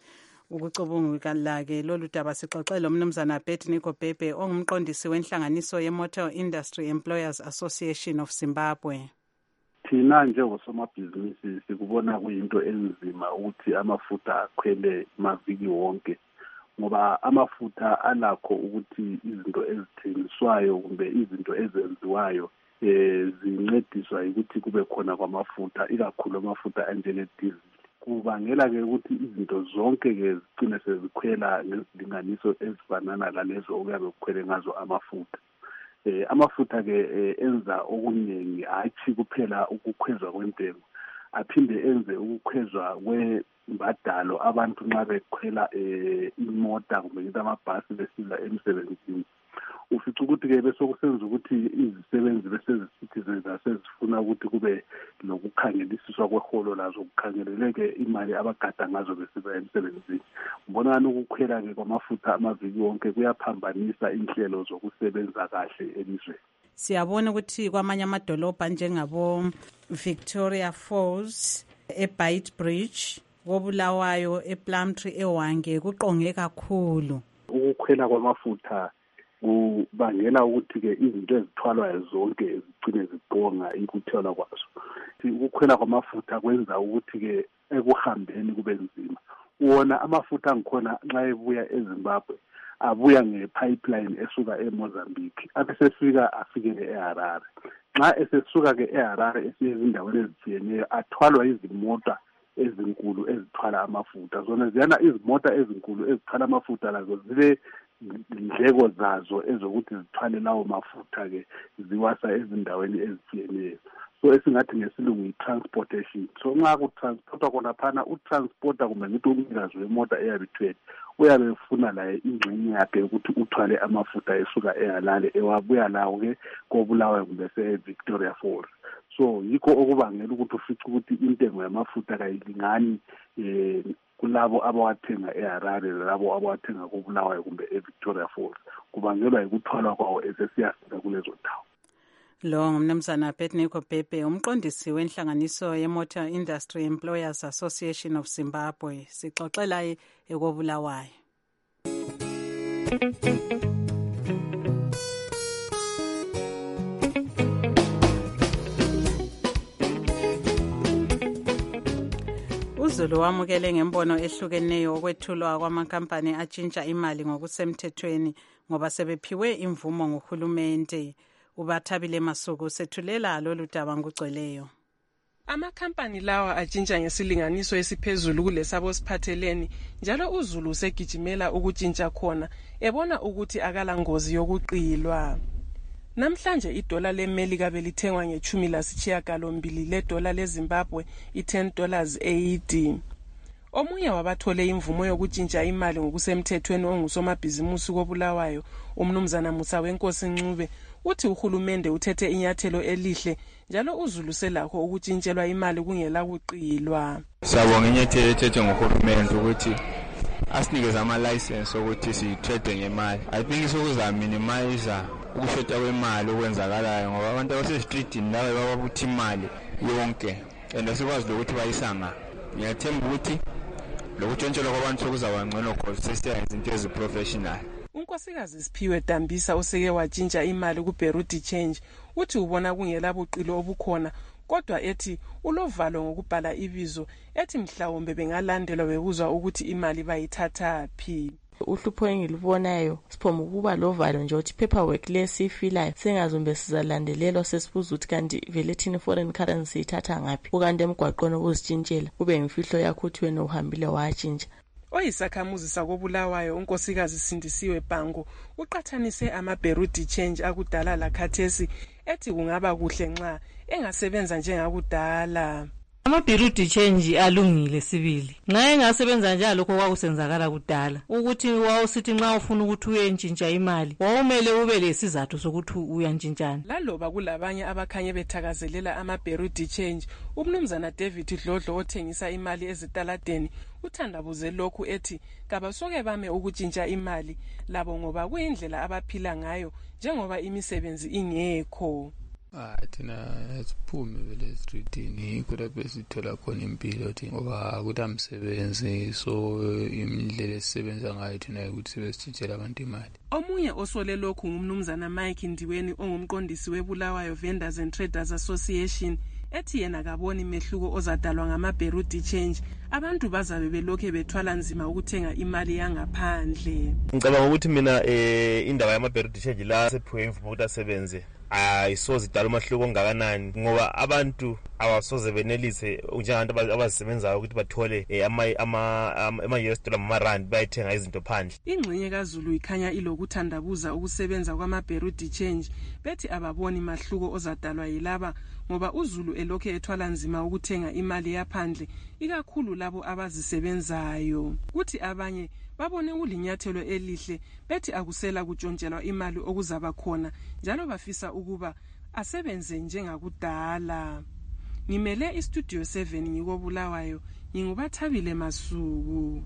Ukucubungula ke lolu daba sixoxele umnumzana Bethniko Bebe ongumqondisi wenhlanganiso yeMotor Industry Employers Association of Zimbabwe. Thina njengosomabhizinisi sikubona kuyinto enzima ukuthi amafutha akhwele maviki wonke ngoba amafutha alakho ukuthi izinto ezithengiswayo kumbe izinto ezenziwayo eh zincediswa ukuthi kube khona kwamafutha ikakhulu amafutha anjenge diesel. Kubangela ke ukuthi izinto zonke ke zigcine sezikhwela ngezidinganiso ezifanana lalezo okuyabe kukhwele ngazo amafutha. Eh amafutha ke enza okuningi athi kuphela ukukhwezwa kwentengo, aphinde enze ukukhwezwa kwembadalo abantu nxa bekhwela eh imota kumbe amabhasi besiza emsebenzini. Ufica ukuthi ke bese kusenza ukuthi izisebenzi besezicitizens asezifuna ukuthi kube lokukhangelisiswa kweholo lazo kukhangeleleke imali abagada ngazo besiza emsebenzini. Mbonana ukukhwela ke kwamafutha amaviki wonke kuyaphambanisa inhlelo zokusebenza kahle elizweni. Siyabona ukuthi kwamanye amadolobha njengabo Victoria Falls, eBeitbridge, koBulawayo, ePlumtree, eWange kuqonge kakhulu. Ukukhwela kwamafutha kubangela ukuthi ke izinto ezithwalwayo zonke zigcine ziqonga ikuthwala kwazo. Ukukhwela kwamafutha kwenza ukuthi ke ekuhambeni kube nzima. Wona amafutha ngikhona nxa ebuya eZimbabwe abuya ngepipeline esuka eMozambique abesefika afikele eHarare. Nxa esesuka-ke eHarare esiye ezindaweni ezitshiyeneyo athwalwa izimota ezinkulu ezithwala amafutha. Zona ziyana izimota ezinkulu ezithwala amafutha lazo zile indleko zazo ezokuthi zithwale lawo mafutha-ke ziwasa ezindaweni ezitshiyeneyo. So esingathi ngesilungu i-transportation. So nxa kutransportwa khonaphana utransporter kumbe ngithi umnikazi wemota eyabe ithwele uyabe efuna laye ingxenye yakhe yokuthi uthwale amafutha esuka eHarare ewabuya lawo-ke koBulawayo kumbe se-Victoria Falls. So yikho okubangela ukuthi ufice ukuthi intengo yamafutha kayilingani eh kulabo abawathenga eHarare labo abawathenga koBulawayo kumbe eVictoria Falls. Kubangelwa yikuthwalwa kwawo esesiyafika kulezo ndawo. Lo ngumnumzana Abednego Bhebhe, umqondisi wenhlanganiso ye-Motor Industry Employers Association of Zimbabwe. Sixoxela ekobulawayo. uZulu wamukele ngembono ehlukeneyo okwethulwa kwamankampani atshintsha imali ngokusemthethweni ngoba sebephiwe imvumo nguhulumende. Ubathabile Masuku sethulela lolu daba ngugcweleyo. Amakhampani lawa atshintsha ngesilinganiso esiphezulu kulesabo siphatheleni, njalo uZulu usegijimela ukutshintsha khona ebona ukuthi akala ngozi yokuqilwa. Namhlanje idola leMelika belithengwa ngechumi lasitshiyagalombili ledola leZimbabwe i-ten dollars eighty. Omunye wabathole imvumo yokutshintsha imali ngokusemthethweni ongusomabhizimusi koBulawayo, umnumzana Musa Wenkosi Ncube, uthi uhulumende uthethe inyathelo elihle njalo uZulu selakho ukutshintshelwa imali kungela kuqilwa. Siyabonga inyathelo ethethe ngohulumende ukuthi asinikeze ama-license ukuthi si-trade ngemali. I think sokuza minimize ukushota kwemali okwenzakalayo ngoba abantu abasestreetini lawe bababuthi imali yonke and asikwazi ukuthi bayisanga. Ngiyathemba ukuthi lokutshontshelwa kwabantu sokuzaba ngcono because sesiyenza into ezi-professional. Unkosikazi Siphiwe Dambisa oseke watshintsha imali kuBeruti Change uthi ubona kungela buqilo obukhona, kodwa ethi ulovalo ngokubhala ibizo ethi mhlawumbe bengalandelwa bebuzwa ukuthi imali bayithatha phi. Uhlupho engilibonayo siphoma ukuba lovalo nje uthi paperwork lesifilayo sengazumbe sizalandelelwa sesibuza ukuthi kanti vele thini foreign currency ithatha ngaphi ukanti emgwaqweni obuzitshintshela kube imfihlo yakho uthi wena uhambile watshintsha. Oyisakhamuzi sakoBulawayo unkosikazi Sindisiwe Bhango uqathanise amaBeruti Change akudala lakhathesi ethi kungaba kuhle nxa engasebenza njengakudala. Amaberuti Change alungile sibili. Nxa engasebenza njalo lokho kwakusenzakala kudala. Ukuthi wawusithi nxa ufuna ukuthi uyentshintsha imali, wawumele ube lesizathu sokuthi uyantshintshana. Laloba kulabanye abakhanye bethakazelela amaBeruti Change, umnumzana David Dlodlo othengisa imali ezitaladeni uthandabuze lokhu ethi kabasoke bame ukutshintsha imali labo ngoba kuyindlela abaphila ngayo njengoba imisebenzi ingekho. Ah thina siphumi vele streetini kodwa besithola khona impilo thi ngoba ukuthi amsebenzi so imidlele esisebenza ngayo thina ukuthi sebesitshintshela abantu imali. Omunye osole lokhu ngumnumzana Mike Ndiweni ongumqondisi weBulawayo Vendors and Traders Association ethi yena kaboni mehluko ozadalwa ngamaBeruti Change. Abantu bazabe belokhe bethwala nzima ukuthenga imali yangaphandle. Ngicabanga ukuthi mina eh indaba yamaBeruti Change la sephiwe imvumo ukuthi asebenze ayisoze idala umahluko ongakanani ngoba abantu abasoze benelise njengabantu abazisebenzayo ukuthi bathole ama ama ama-U S dollar ama-rand bayithenga izinto phandle. Ingxenye kaZulu ikhanya ilokuthandabuza ukusebenza kwamaBeruti Change bethi ababoni mahluko ozadalwa yilaba ngoba uZulu elokhe ethwala nzima ukuthenga imali yaphandle ikakhulu labo abazisebenzayo. Kuthi abanye babone kulinyathelo elihle bethi akusela kutshontshelwa imali okuzaba khona njalo bafisa ukuba asebenze njengakudala. Ngimele istudio seven ngikobulawayo ngingubathabile Masuku.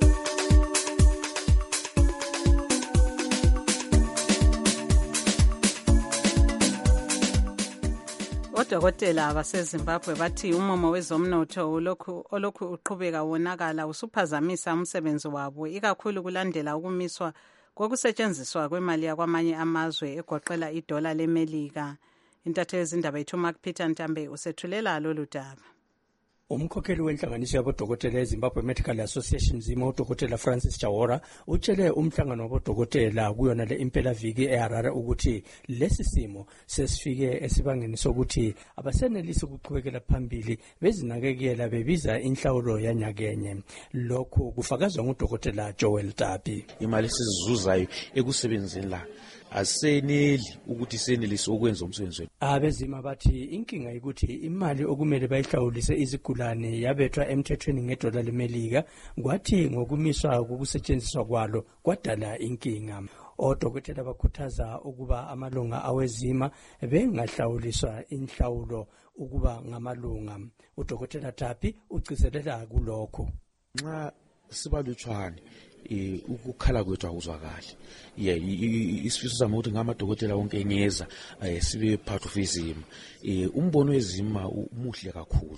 Odokotela baseZimbabwe bathi umumo wezomnotho olokhu olokhu uqhubeka wonakala usuphazamisa umsebenzi wabo ikakhulu kulandela ukumiswa kokusetshenziswa kwemali yakwamanye amazwe egoqela idola leMelika. Intatheli yezindaba ethu Mark Peter Ntambe usethulela lolu daba. Umkhokheli wenhlanganiso yabodokotela eZimbabwe Medical Association Zima udokotela Francis Chawora utshele umhlangano wabodokotela kuyona le impelaviki eHarare ukuthi lesi simo sesifike esibangeni sokuthi abasenelisi ukuqhubekela phambili bezinakekela bebiza inhlawulo yanyakenye. Lokhu kufakazwa ngudokotela Joel Tapi. Imali sizizuzayo ekusebenzeni la aseneli ukuthi senelise ukwenza umsebenzi wethu. Abezima bathi inkinga ukuthi imali okumele bayihlawulise izigulane yabethwa emthethweni ngedola lemelika kwathi ngokumiswa ukusetshenziswa kwalo kwadala inkinga. Odokotela bakhuthaza ukuba amalunga awezima bengahlawuliswa inhlawulo ukuba ngamalunga. Udokotela Tapi ugcizelela kulokho. Nxa sibalutshwane eh ukukhala kwethu akuzwakali. Yeah, isifiso sami ukuthi ngamadokotela wonke enyeza sibe part of izima. Eh umbono wezima umuhle kakhulu.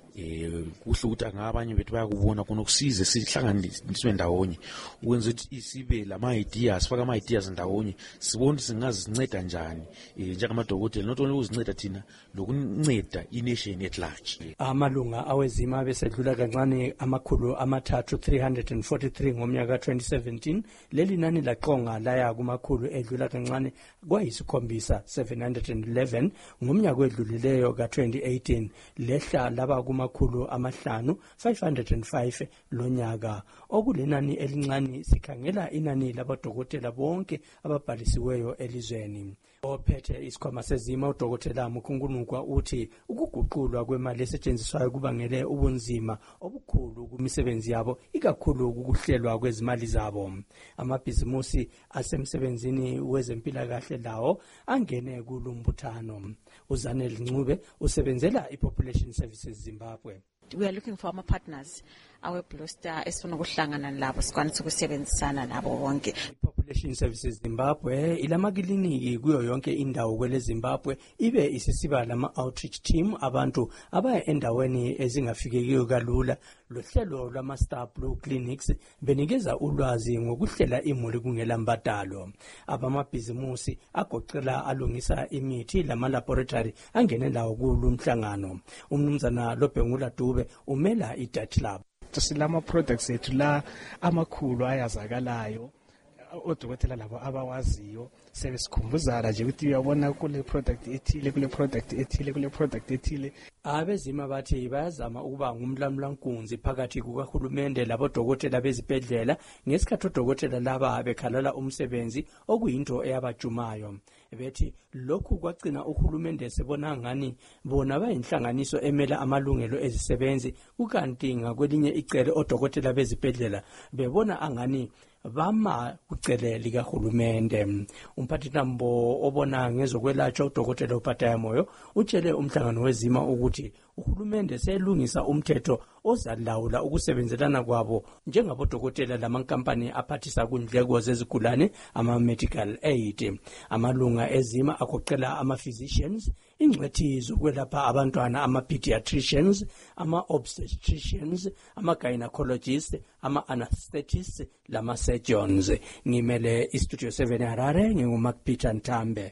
Eh kuhle ukuthi angabanye bethu bayakubona khona ukusize sihlanganiswe ndawonye ukwenza ukuthi sibe lama ideas faka ama ideas ndawonye sibone singazinceda njani njengamadokotela not only uzinceda thina lokunceda ination at large. Amalunga awezima besedlula kancane amakhulu amathathu three hundred forty-three ngomnyaka twenty seventeen leli nani laqonga laya kumakhulu edlula kancane kwayisikhombisa seven hundred eleven ngomnyaka wedlulileyo ka twenty eighteen lehla laba kumakhulu amahlanu five hundred five lonyaka. Okulenani elincane sikhangela inani labadokotela bonke ababhalisiweyo elizweni. Ophethe isikhwama sezima udokotela Mukhungunukwa uthi ukuguqulwa kwemali esetshenziswayo kubangele ubunzima obukhulu kumisebenzi yabo ikakhulu ukuhlelwa kwezimali zabo. Amabhizimusi asemsebenzini wezempilakahle lawo angene kulumbuthano. Uzanele Ncube usebenzela iPopulation Services Zimbabwe. We are looking for our partners, our bloster esifuna ukuhlangana labo sikwanisa ukusebenzisana nabo bonke. Population Services Zimbabwe ilamakliniki kuyo yonke indawo kwele Zimbabwe ibe isisiba lama outreach team abantu abaya endaweni ezingafikekiyo kalula. Lohlelo lwama Star Blue Clinics benikeza ulwazi ngokuhlela imuli kungela mbadalo. Abamabhizimusi agoqela alungisa imithi lama laboratory angene lawo kulumhlangano. Umnumzana Lobhengula Dube umela iDat Lab. Silama products ethu la amakhulu ayazakalayo odokotela labo abawaziyo sebesikhumbuzana nje ukuthi uyabona kule product ethile kule product ethile kule product ethile. Abezima bathi bayazama ukuba ngumlamlankunzi phakathi kukahulumende labodokotela bezibhedlela ngesikhathi odokotela laba bekhalala umsebenzi okuyinto eyabajumayo. Bethi lokhu kwagcina uhulumende sebona ngani bona bayinhlanganiso emela amalungelo ezisebenzi ukanti ngakwelinye icele odokotela bezibhedlela bebona angani bama kucele lika hulumende. Umphathintambo obona ngezokwelatshwa udokotela uPhataya Moyo utshele umhlangano wezima ukuthi uhulumende selungisa umthetho ozalawula ukusebenzelana kwabo njengabodokotela lamankampani aphathisa kundleko zezigulane ama medical aid. Amalunga ezima agoqela ama physicians, ingcwethi zokwelapha abantwana ama pediatricians, ama obstetricians, ama gynecologists, ama anesthetists lama surgeons. Ngimele iStudio seven Harare nginguMacpeter Ntambe.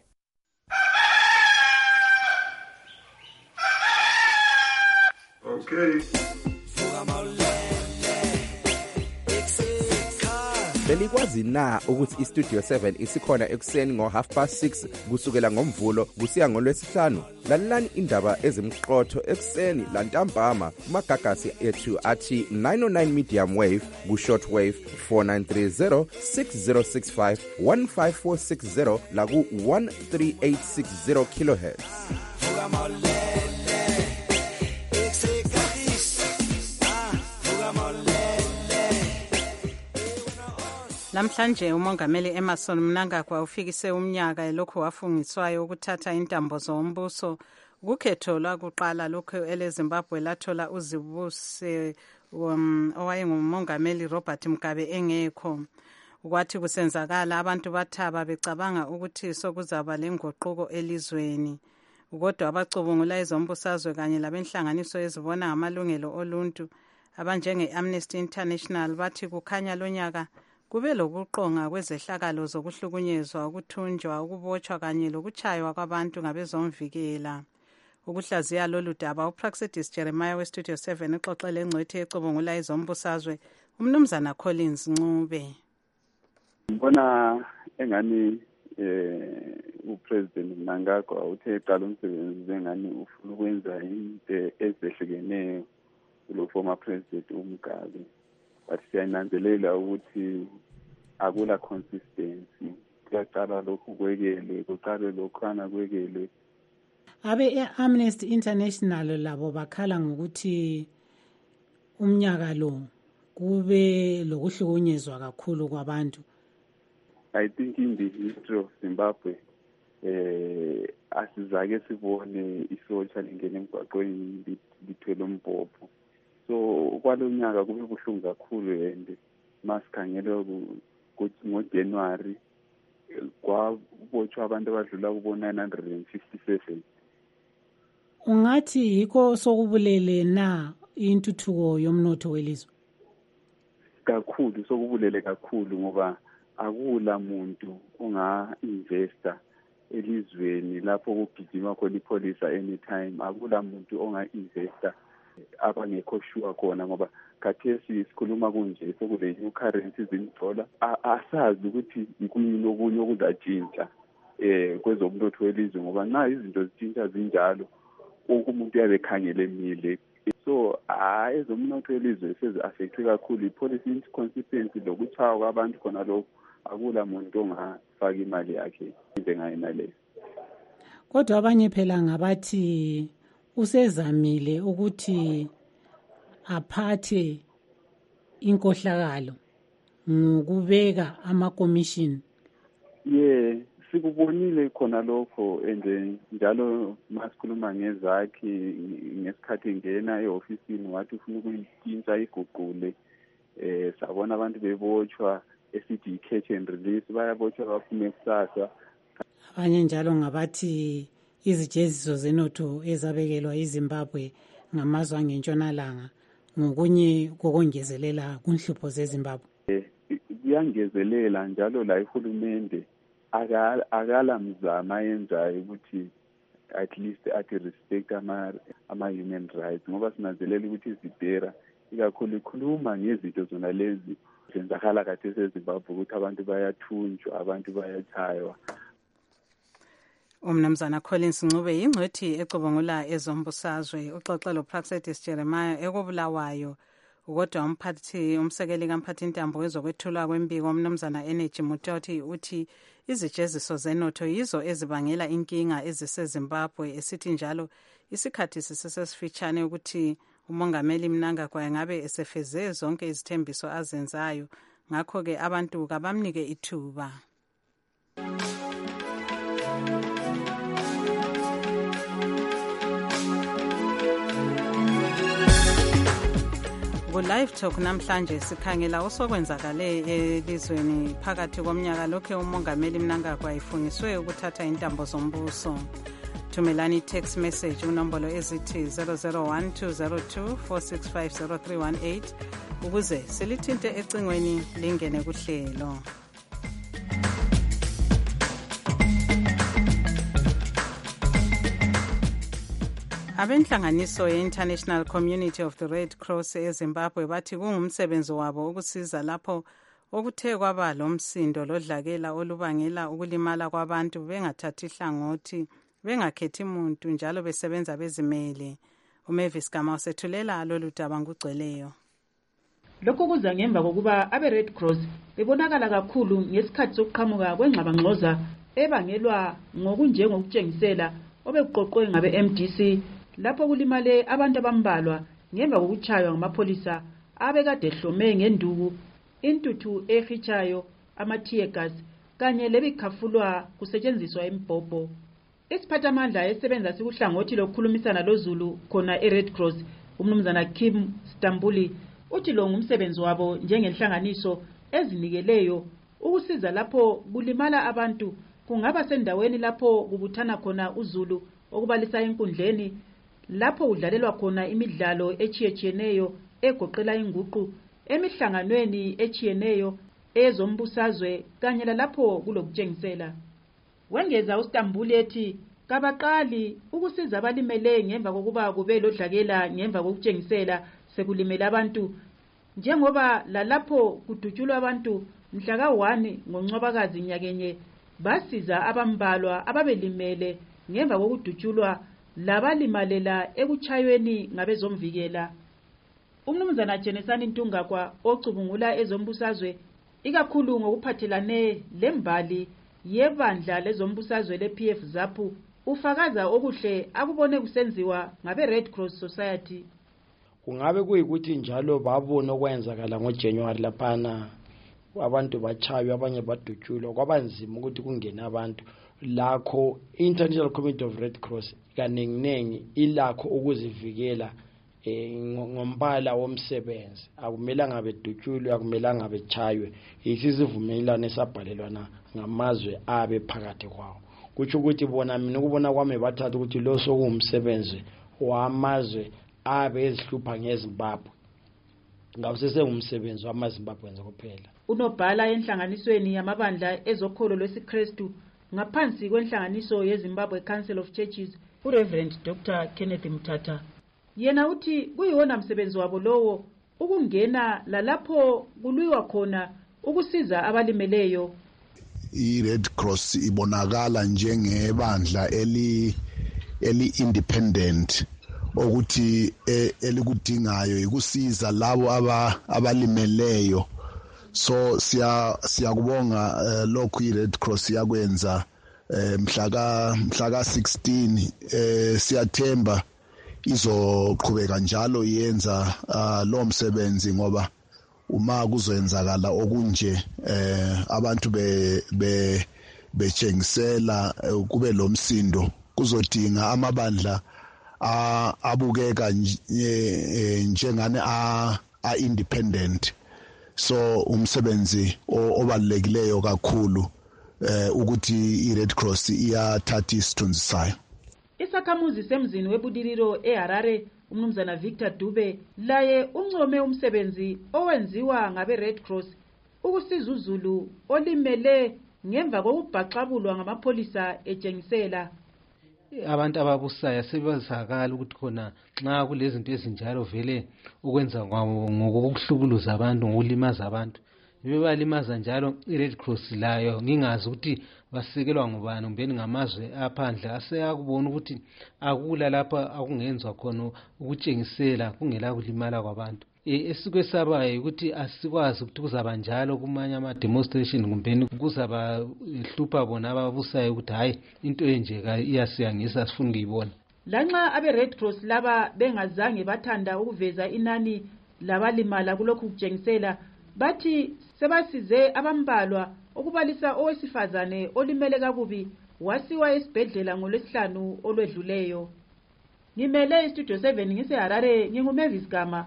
Okay. Belikwazi na ukuthi iStudio seven isikhona ekuseni ngo half past six kusukela ngomvulo kusiya ngolwesihlanu. Lalelani indaba ezimqotho ekuseni lantambama kumagagasi ethu athi nine oh nine medium wave ku short wave four nine three zero six zero six five one five four six zero la ku one three eight six zero kilohertz. Namhlanje umongameli Emmerson Mnangagwa ufikise umnyaka elokhu wafungiswayo ukuthatha intambo zombuso ukukhetho lwakuqala lokhu eleZimbabwe lathola uzibuse um, owayengumongameli Robert Mugabe engekho. Ukwathi kusenzakala abantu bathaba becabanga ukuthi sokuzaba lengoquko elizweni. Kodwa abacubungula ezombusazwe kanye labenhlanganiso ezibona ngamalungelo oluntu abanjenge Amnesty International bathi kukhanya lonyaka kube lokuqonga kwezehlakalo zokuhlukunyezwa, ukuthunjwa, ukubotshwa kanye lokuchaywa kwabantu ngabezomvikela. ukuhlaziya lolu daba upraxedis Jeremiah westudio seven uxoxele engcwethi ecubungula ezombusazwe umnumzana Collins Ncube. Ngibona engani eh upresident Mnangagwa uthe eqala umsebenzi engani ufuna ukwenza into ezehlukeneyo kulo former president uMgabe, but siyananzelela ukuthi akula consistency. Kuyaqala lokhu kwekele, kuqale lokhana kwekele. Abe Amnesty International labo bakhala ngokuthi umnyaka lo kube lokuhlukunyezwa kakhulu kwabantu. I think in the history of Zimbabwe eh asizake sibone isotsha lingene emgwaqweni lithwele umbhobho. So kwalonyaka kube buhlungu kakhulu and masikhangela ngoJanuary kwabotshwa abantu abadlula kubo nine hundred fifty-seven. Ungathi yiko sokubulele na intuthuko yomnotho welizwe? Kakhulu sokubulele kakhulu ngoba akula muntu onga-investa elizweni lapho kugijima khona ipolisa anytime. Akula muntu onga-investa abangekho sure khona ngoba khathesi sikhuluma kunje sekule new currencies in dollar. Asazi ukuthi ikuyini okunye okuzatshintsha eh kwezomnotho welizwe ngoba na izinto zitshintsha zinjalo wonke umuntu uyabe ekhangele emile. So hayi ezomnotho welizwe sezi affected kakhulu i-policy inconsistency lokuchawa kwabantu khona lokho. Akula muntu ongafaka imali yakhe njengayena le. Kodwa abanye phela ngabathi usezamile ukuthi aphathe inkohlakalo ngokubeka ama-commission. Yeah, sikubonile khona lokho and njalo masikhuluma ngezakhi ngesikhathi ngena e-ofisini wathi ufuna ukuyitshintsha iguqule. Eh sabona abantu bebotshwa esithi catch and release bayabotshwa baphume kusasa. Abanye njalo ngabathi izijeziso zenotho ezabekelwa iZimbabwe ngamazwe angentshonalanga ngokunye kokongezelela kunhlupho zeZimbabwe. Kuyangezelela njalo la ihulumende akala mzama yenzayo ukuthi at least athi respect ama ama human rights ngoba sinanzelela ukuthi izibhera ikakhulu ikhuluma ngezinto zona lezi zenzakala kade eZimbabwe ukuthi abantu bayathunjwa, abantu bayachaywa. Umnumzana Collins Ncube yingcwethi ecubungula ezombusazwe uxoxa lopraxedis Jeremiah ekubulawayo kodwa umphathi umsekeli kamphathi intambo wezokwethulwa kwembiko umnumzana Energy Mutoti uthi izijeziso zenotho yizo ezibangela inkinga eziseZimbabwe esithi njalo isikhathi sisesifitshane ukuthi umongameli Mnangagwa ngabe esefeze zonke izithembiso azenzayo ngakho ke abantu kabamnike ithuba. Live Talk namhlanje sikhangela osokwenzakale elizweni phakathi komnyaka lokho umongameli Mnangagwa ifungiswe ukuthatha intambo zombuso. Thumelani text message unombolo ezithi zero zero one two zero two four six five zero three one eight ukuze silithinte ecingweni lingene kuhlelo. Abenhlanganiso ye-International Community of the Red Cross eZimbabwe bathi kungumsebenzi wabo ukusiza lapho okuthe kwaba lomsindo lodlakela olubangela ukulimala kwabantu bengathathi hlangothi bengakhethi umuntu njalo besebenza bezimele. uMavis Gama usethulela lolu daba ngugcweleyo. Lokho kuza ngemva kokuba abe Red Cross bebonakala kakhulu ngesikhathi sokuqhamuka kwengxabangxoza ebangelwa ngokunjengokutshengisela obeqoqwe ngabe M D C lapho kulimale abantu abambalwa ngemva kokuchaywa ngamapholisa abekade hlome ngenduku intuthu ehichayo ama-tear kanye lebikhafulwa kusetshenziswa imbhobho. Isiphathamandla esebenza sikuhlangothi lokukhulumisana loZulu khona e-Red Cross umnumzana Kim Stambuli uthi lo ngumsebenzi wabo njengenhlanganiso ezinikeleyo ukusiza lapho kulimala abantu kungaba sendaweni lapho kubuthana khona uZulu okubalisa enkundleni lapho udlalelwa khona imidlalo echiyetshiyeneyo egoqela inguqu emihlanganweni echiyeneyo ezombusazwe kanye lapho kulokutshengisela. Wengeza uStambuli ethi kabaqali ukusiza abalimele ngemva kokuba kube lodlakela ngemva kokutshengisela sekulimele abantu, njengoba lalapho kudutshulwa abantu mhla ka one ngoNcwabakazi nyakenye basiza abambalwa ababelimele ngemva kokudutshulwa labalimalela ekuchayweni ngabezomvikela. Umnumzana Jenesani Ntungakwa ocubungula ezombusazwe ikakhulu ngokuphathelane lembali yebandla lezombusazwe le-P F ZAPU ufakaza okuhle akubone kusenziwa ngabe Red Cross Society. Kungabe kuyikuthi njalo babona okwenzakala ngoJanuary laphana abantu bachaywa abanye badutshulwa kwabanzima ukuthi kungena abantu lakho International Committee of Red Cross kanenginengi ilakho ukuzivikela ngombala womsebenzi akumelanga bedutshulwe akumelanga bechaywe isizivumelano esabhalelwana ngamazwe abe phakathi kwawo kuthi ukuthi bona mina ukubona kwami bathatha ukuthi lo sokumsebenzi wamazwe abe ezihlupha ngeZimbabwe ngawusese umsebenzi wamaZimbabwe nje kuphela. Unobhala enhlanganisweni yamabandla ezokholo lwesiKristu ngaphansi kwenhlanganiso yeZimbabwe Council of Churches uReverend Doctor Kenneth Mthatha yena uthi kuyiwona msebenzi wabo lowo ukungena lalapho kulwiwa khona ukusiza abalimeleyo. I-Red Cross ibonakala njengebandla eli eli independent ukuthi elikudingayo ikusiza labo aba abalimeleyo. So siya siyakubonga uh, lokhu i-Red Cross yakwenza uh, mhlaka mhlaka sixteen uh, siyathemba izoqhubeka njalo yenza uh, lo msebenzi ngoba uma kuzoyenzakala okunje eh abantu be be betshengisela uh, kube lo msindo kuzodinga amabandla uh, abukeka njengane a, a independent. So umsebenzi obalulekileyo kakhulu eh ukuthi i-Red Cross iyathatha isithunzi sayo. Isakhamuzi semzini webudiriro eHarare umnumzana Victor Dube laye uncome umsebenzi owenziwa ngabe Red Cross ukusiza uZulu olimele ngemva kokubhaxabulwa ngamapholisa etshengisela. Abantu ababusayo sebazakala ukuthi khona nxa kulezinto ezinjalo vele ukwenza ngokuhlubuluza abantu ngokulimaza abantu bebalimaza njalo i-Red Cross layo ngingazi ukuthi basekelwa ngubani umbeni ngamazwe aphandle aseyakubona ukuthi akula lapha akungenzwa khona ukutshengisela kungela kulimala kwabantu. Esikwesabayo ukuthi asikwazi ukuthi kuzaba njalo kumanye ama demonstration kumbeni kuzaba hlupha bona ababusayo ukuthi hayi into enjeka iyasiyangisa sifuna ukuyibona. Lanxa abe Red Cross laba bengazange bathanda ukuveza inani labalimala kulokhu kutshengisela bathi sebasize abambalwa okubalisa owesifazane olimele kakubi wasiwa esibhedlela ngolwesihlanu olwedluleyo. Ngimele iStudio seven ngiseHarare nginguMavis Gama.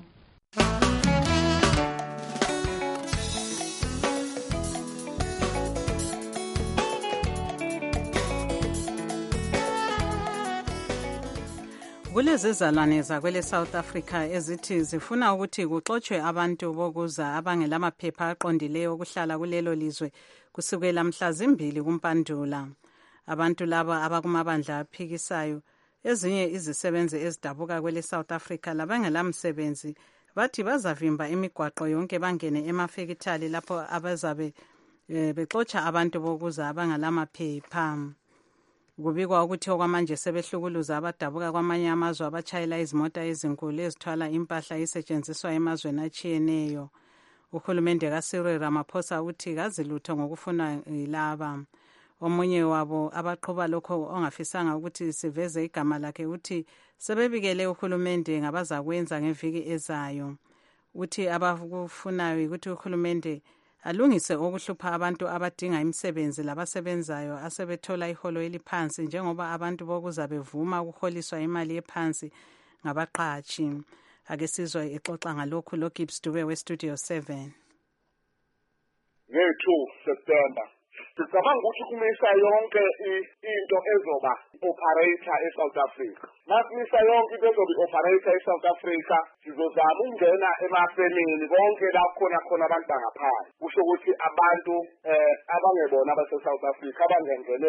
Kulezizalwane zakwele South Africa ezithi zifuna ukuthi kuxoxwe abantu bokuza abangelamaphepha aqondileyo okuhlala kulelo lizwe kusukela mhla zimbili kuMpandula. Abantu laba abakumabandla aphikisayo ezinye izisebenzi ezidabuka kwele South Africa labangelamsebenzi bathi bazavimba imigwaqo yonke bangene emafekithali lapho abazabe e, bexoxa abantu bokuza abangalamaphepha. Kubikwa ukuthi okwamanje sebehlukuluza abadabuka kwamanye amazwe abatshayela izimota ezinkulu ezithwala impahla isetshenziswa emazweni atshiyeneyo. Uhulumende kaCyril Ramaphosa uthi kazilutho ngokufuna laba. Omunye wabo abaqhuba lokho ongafisanga ukuthi siveze igama lakhe uthi sebebikele uhulumende ngabazakwenza ngeviki ezayo. Uthi abakufunayo ukuthi uhulumende alungise okuhlupha abantu abadinga imisebenzi labasebenzayo asebethola iholo eliphansi njengoba abantu bokuza bevuma ukuholiswa imali ephansi ngabaqhatshi. Ake sizwe exoxa ngalokhu lo Gibbs Dube we Studio seven. Nge-two September sicabanga ukuthi kumisa yonke into ezoba operator eSouth Africa. Masimisa yonke into ezoba operator eSouth Africa sizozama ukungena emafemini bonke la khona khona abantu bangaphandle. Kusho ukuthi abantu eh abangebona abase South Africa abangengene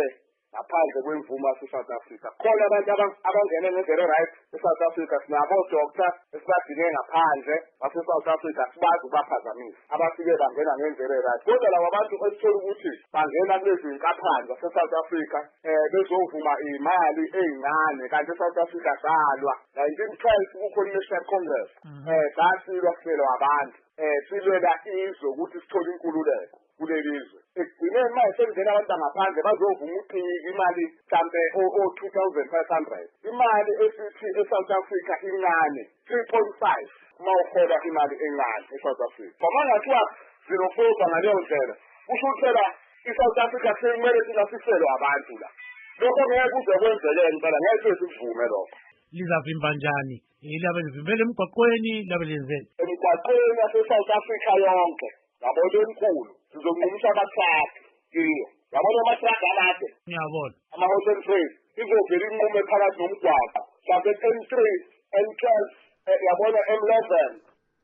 ngaphandle kwemvumo yase-South Africa. Khona abantu abangene ngendlela right e-South Africa, sinabo doctor esibadinge ngaphandle base-South Africa, sibazi ukubaphazamisa abafike bangena ngendlela right. Kodwa labo abantu esithola ukuthi bangena kulezi zinkampani zase-South Africa um bezovuma iy'mali ey'ncane, kanti e-South Africa salwa nineteen twelve kukhona i-National Congress um sasilwa sihlelwa abantu um silwela izwe ukuthi sithole inkululeko kulelizwe. Ekugcineni manje sekungena abantu bangaphandle bazovuma uqiki imali mhlampe o-two thousand five hundred. Imali esithi e-South Africa incane three point five uma uhola imali encane e-South Africa. Ngoba ngathiwa zero four ngaleyo ndlela kusho ukuthela i-South Africa sekumele thina sihlelwe abantu la. Lokho ngeke kuze kwenzekele impela, ngeke sivume lokho. Lizavimba njani? Ilabe livimbele emgwaqweni, labe lenzeni emgwaqweni yase-South Africa yonke yabona enkulu sizonqumisa abathathu kiyo. Yabona amatraka amade, ngiyabona ama-hotel train izovela inqume phakathi nomgwaqo mhlawumbe N three N twelve yabona M eleven.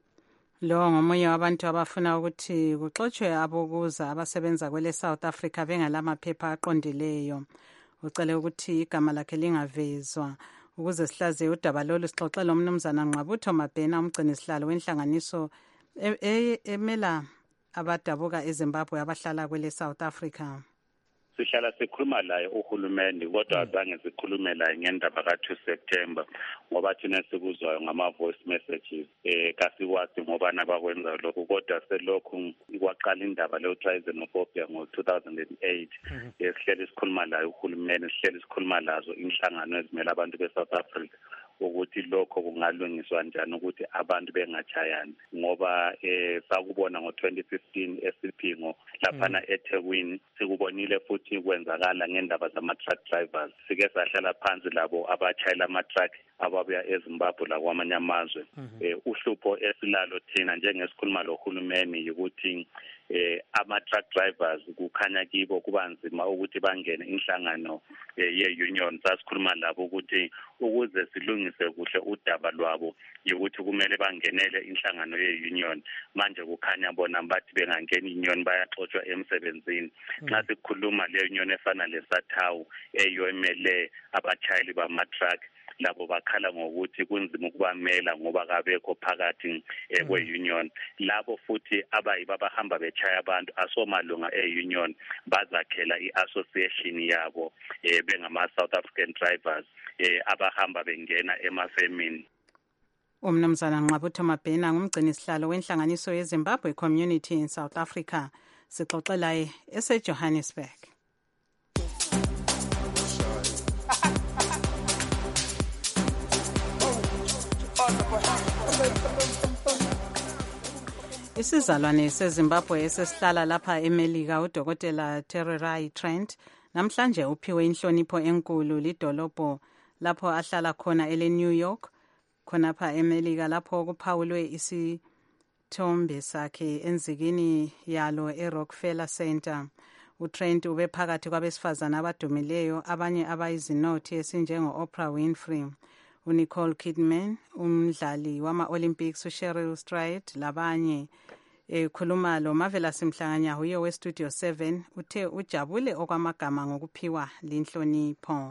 Lo ngomunye wabantu abafuna ukuthi kuxoxwe abokuza abasebenza kwele South Africa bengalamaphepha aqondileyo. Ucele ukuthi igama lakhe lingavezwa ukuze sihlaziye udaba lolu. Sixoxela umnumzana Nqabutho Mabhena, umgcini sihlalo wenhlanganiso emela abadabuka eZimbabwe abahlala kwele South Africa. Sihlala sikhuluma laye uhulumeni, kodwa azange sikhulume laye ngendaba ka-two September ngoba thina sikuzwayo ngama-voice messages eh kasiwazi ngoba nabakwenza lokho, kodwa selokhu kwaqala indaba le-xenophobia ngo-two thousand eight. Sihlele sikhuluma laye uhulumeni, sihlele sikhuluma lazo inhlangano ezimele abantu be-South Africa ukuthi lokho kungalungiswa njani ukuthi abantu bengachayani, ngoba eh sakubona ngo-twenty fifteen esiphingo laphana eThekwini, sikubonile futhi kwenzakala ngendaba zama-truck drivers. Sike sahlala phansi labo abachayela ama-truck ababuya eZimbabwe la kwamanye amazwe. eh uhlupho esilalo thina njengesikhuluma lohulumeni ukuthi eh ama-truck drivers kukhanya kibo kuba nzima ukuthi bangene inhlangano ye-union. Sasikhuluma labo ukuthi ukuze silungise kuhle udaba lwabo ukuthi kumele bangenele inhlangano ye-union. Manje kukhanya bona bathi bengangena i-union bayaxoshwa emsebenzini. Nxa sikhuluma le-union efana leSathawu eyomele abachayeli bama-truck, labo bakhala ngokuthi kunzima ukubamela ngoba kabekho phakathi kwe-union. Labo futhi abayiba abahamba bechaya abantu asomalunga e-union bazakhela i-association yabo eh bengama-South African drivers eh abahamba bengena emafemini. Umnumzana Nqabutho Mabhena ngumgcini sihlalo wenhlanganiso yeZimbabwe Community in South Africa. Sixoxela eseJohannesburg. Isizalwane seZimbabwe esesihlala lapha eMelika uDokotela Tererai Trent namhlanje uphiwe inhlonipho enkulu lidolobho lapho ahlala khona ele New York khonapha eMelika, lapho kuphawulwe isithombe sakhe enzikini yalo eRockefeller Center. uTrent ube phakathi kwabesifazana abadumileyo abanye abayizinothi esinjengo-Oprah Winfrey, uNicole Kidman, umdlali wama-Olympics uSheryl Strayed labanye. Ekhuluma lo Marvelous Mhlanganya uye weStudio seven uthe ujabule okwamagama ngokuphiwa linhlonipho.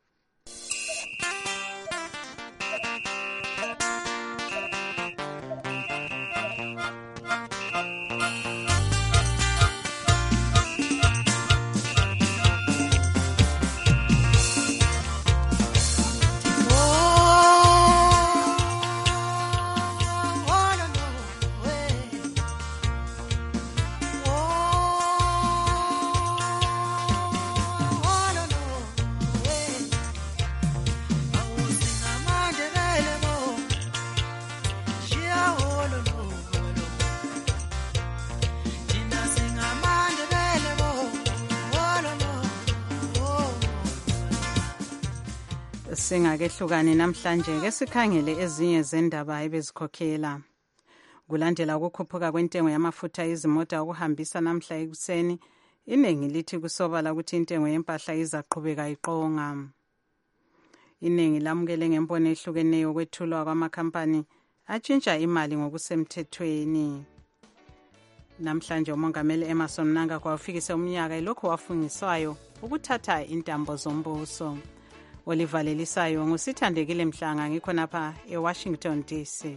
Singakehlukane namhlanje ke sikhangele ezinye zendaba ebezikhokhela. Kulandela ukukhuphuka kwentengo yamafutha izimota ukuhambisa namhla ekuseni, iningi lithi kusobala ukuthi intengo yempahla izaqhubeka iqonga. Iningi lamukele ngembono ehlukeneyo kwethulwa kwamakhampani atshintsha imali ngokusemthethweni. Namhlanje umongameli Emmerson Mnangagwa ufikise umnyaka ilokhu wafungiswayo ukuthatha intambo zombuso. Olivalelisayo ngusithandekile Mhlanga ngikho napha eWashington D C.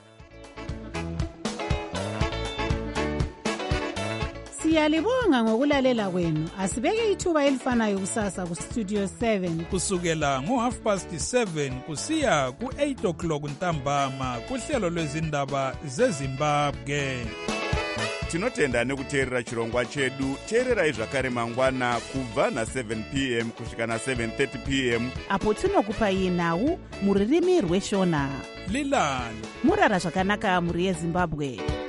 Siyalibonga ngokulalela kwenu. Asibeke ithuba elifanayo kusasa ku Studio seven kusukela ngo half past seven kusiya ku eight o'clock ntambama kuhlelo lwezindaba zeZimbabwe. Tinotenda nekuteerera chirongwa chedu. Teererai zvakare mangwana kubva na seven p m kusvika na seven thirty p m apo tinokupai nhau muririmi rweshona. Lilani murara zvakanaka muri yeZimbabwe.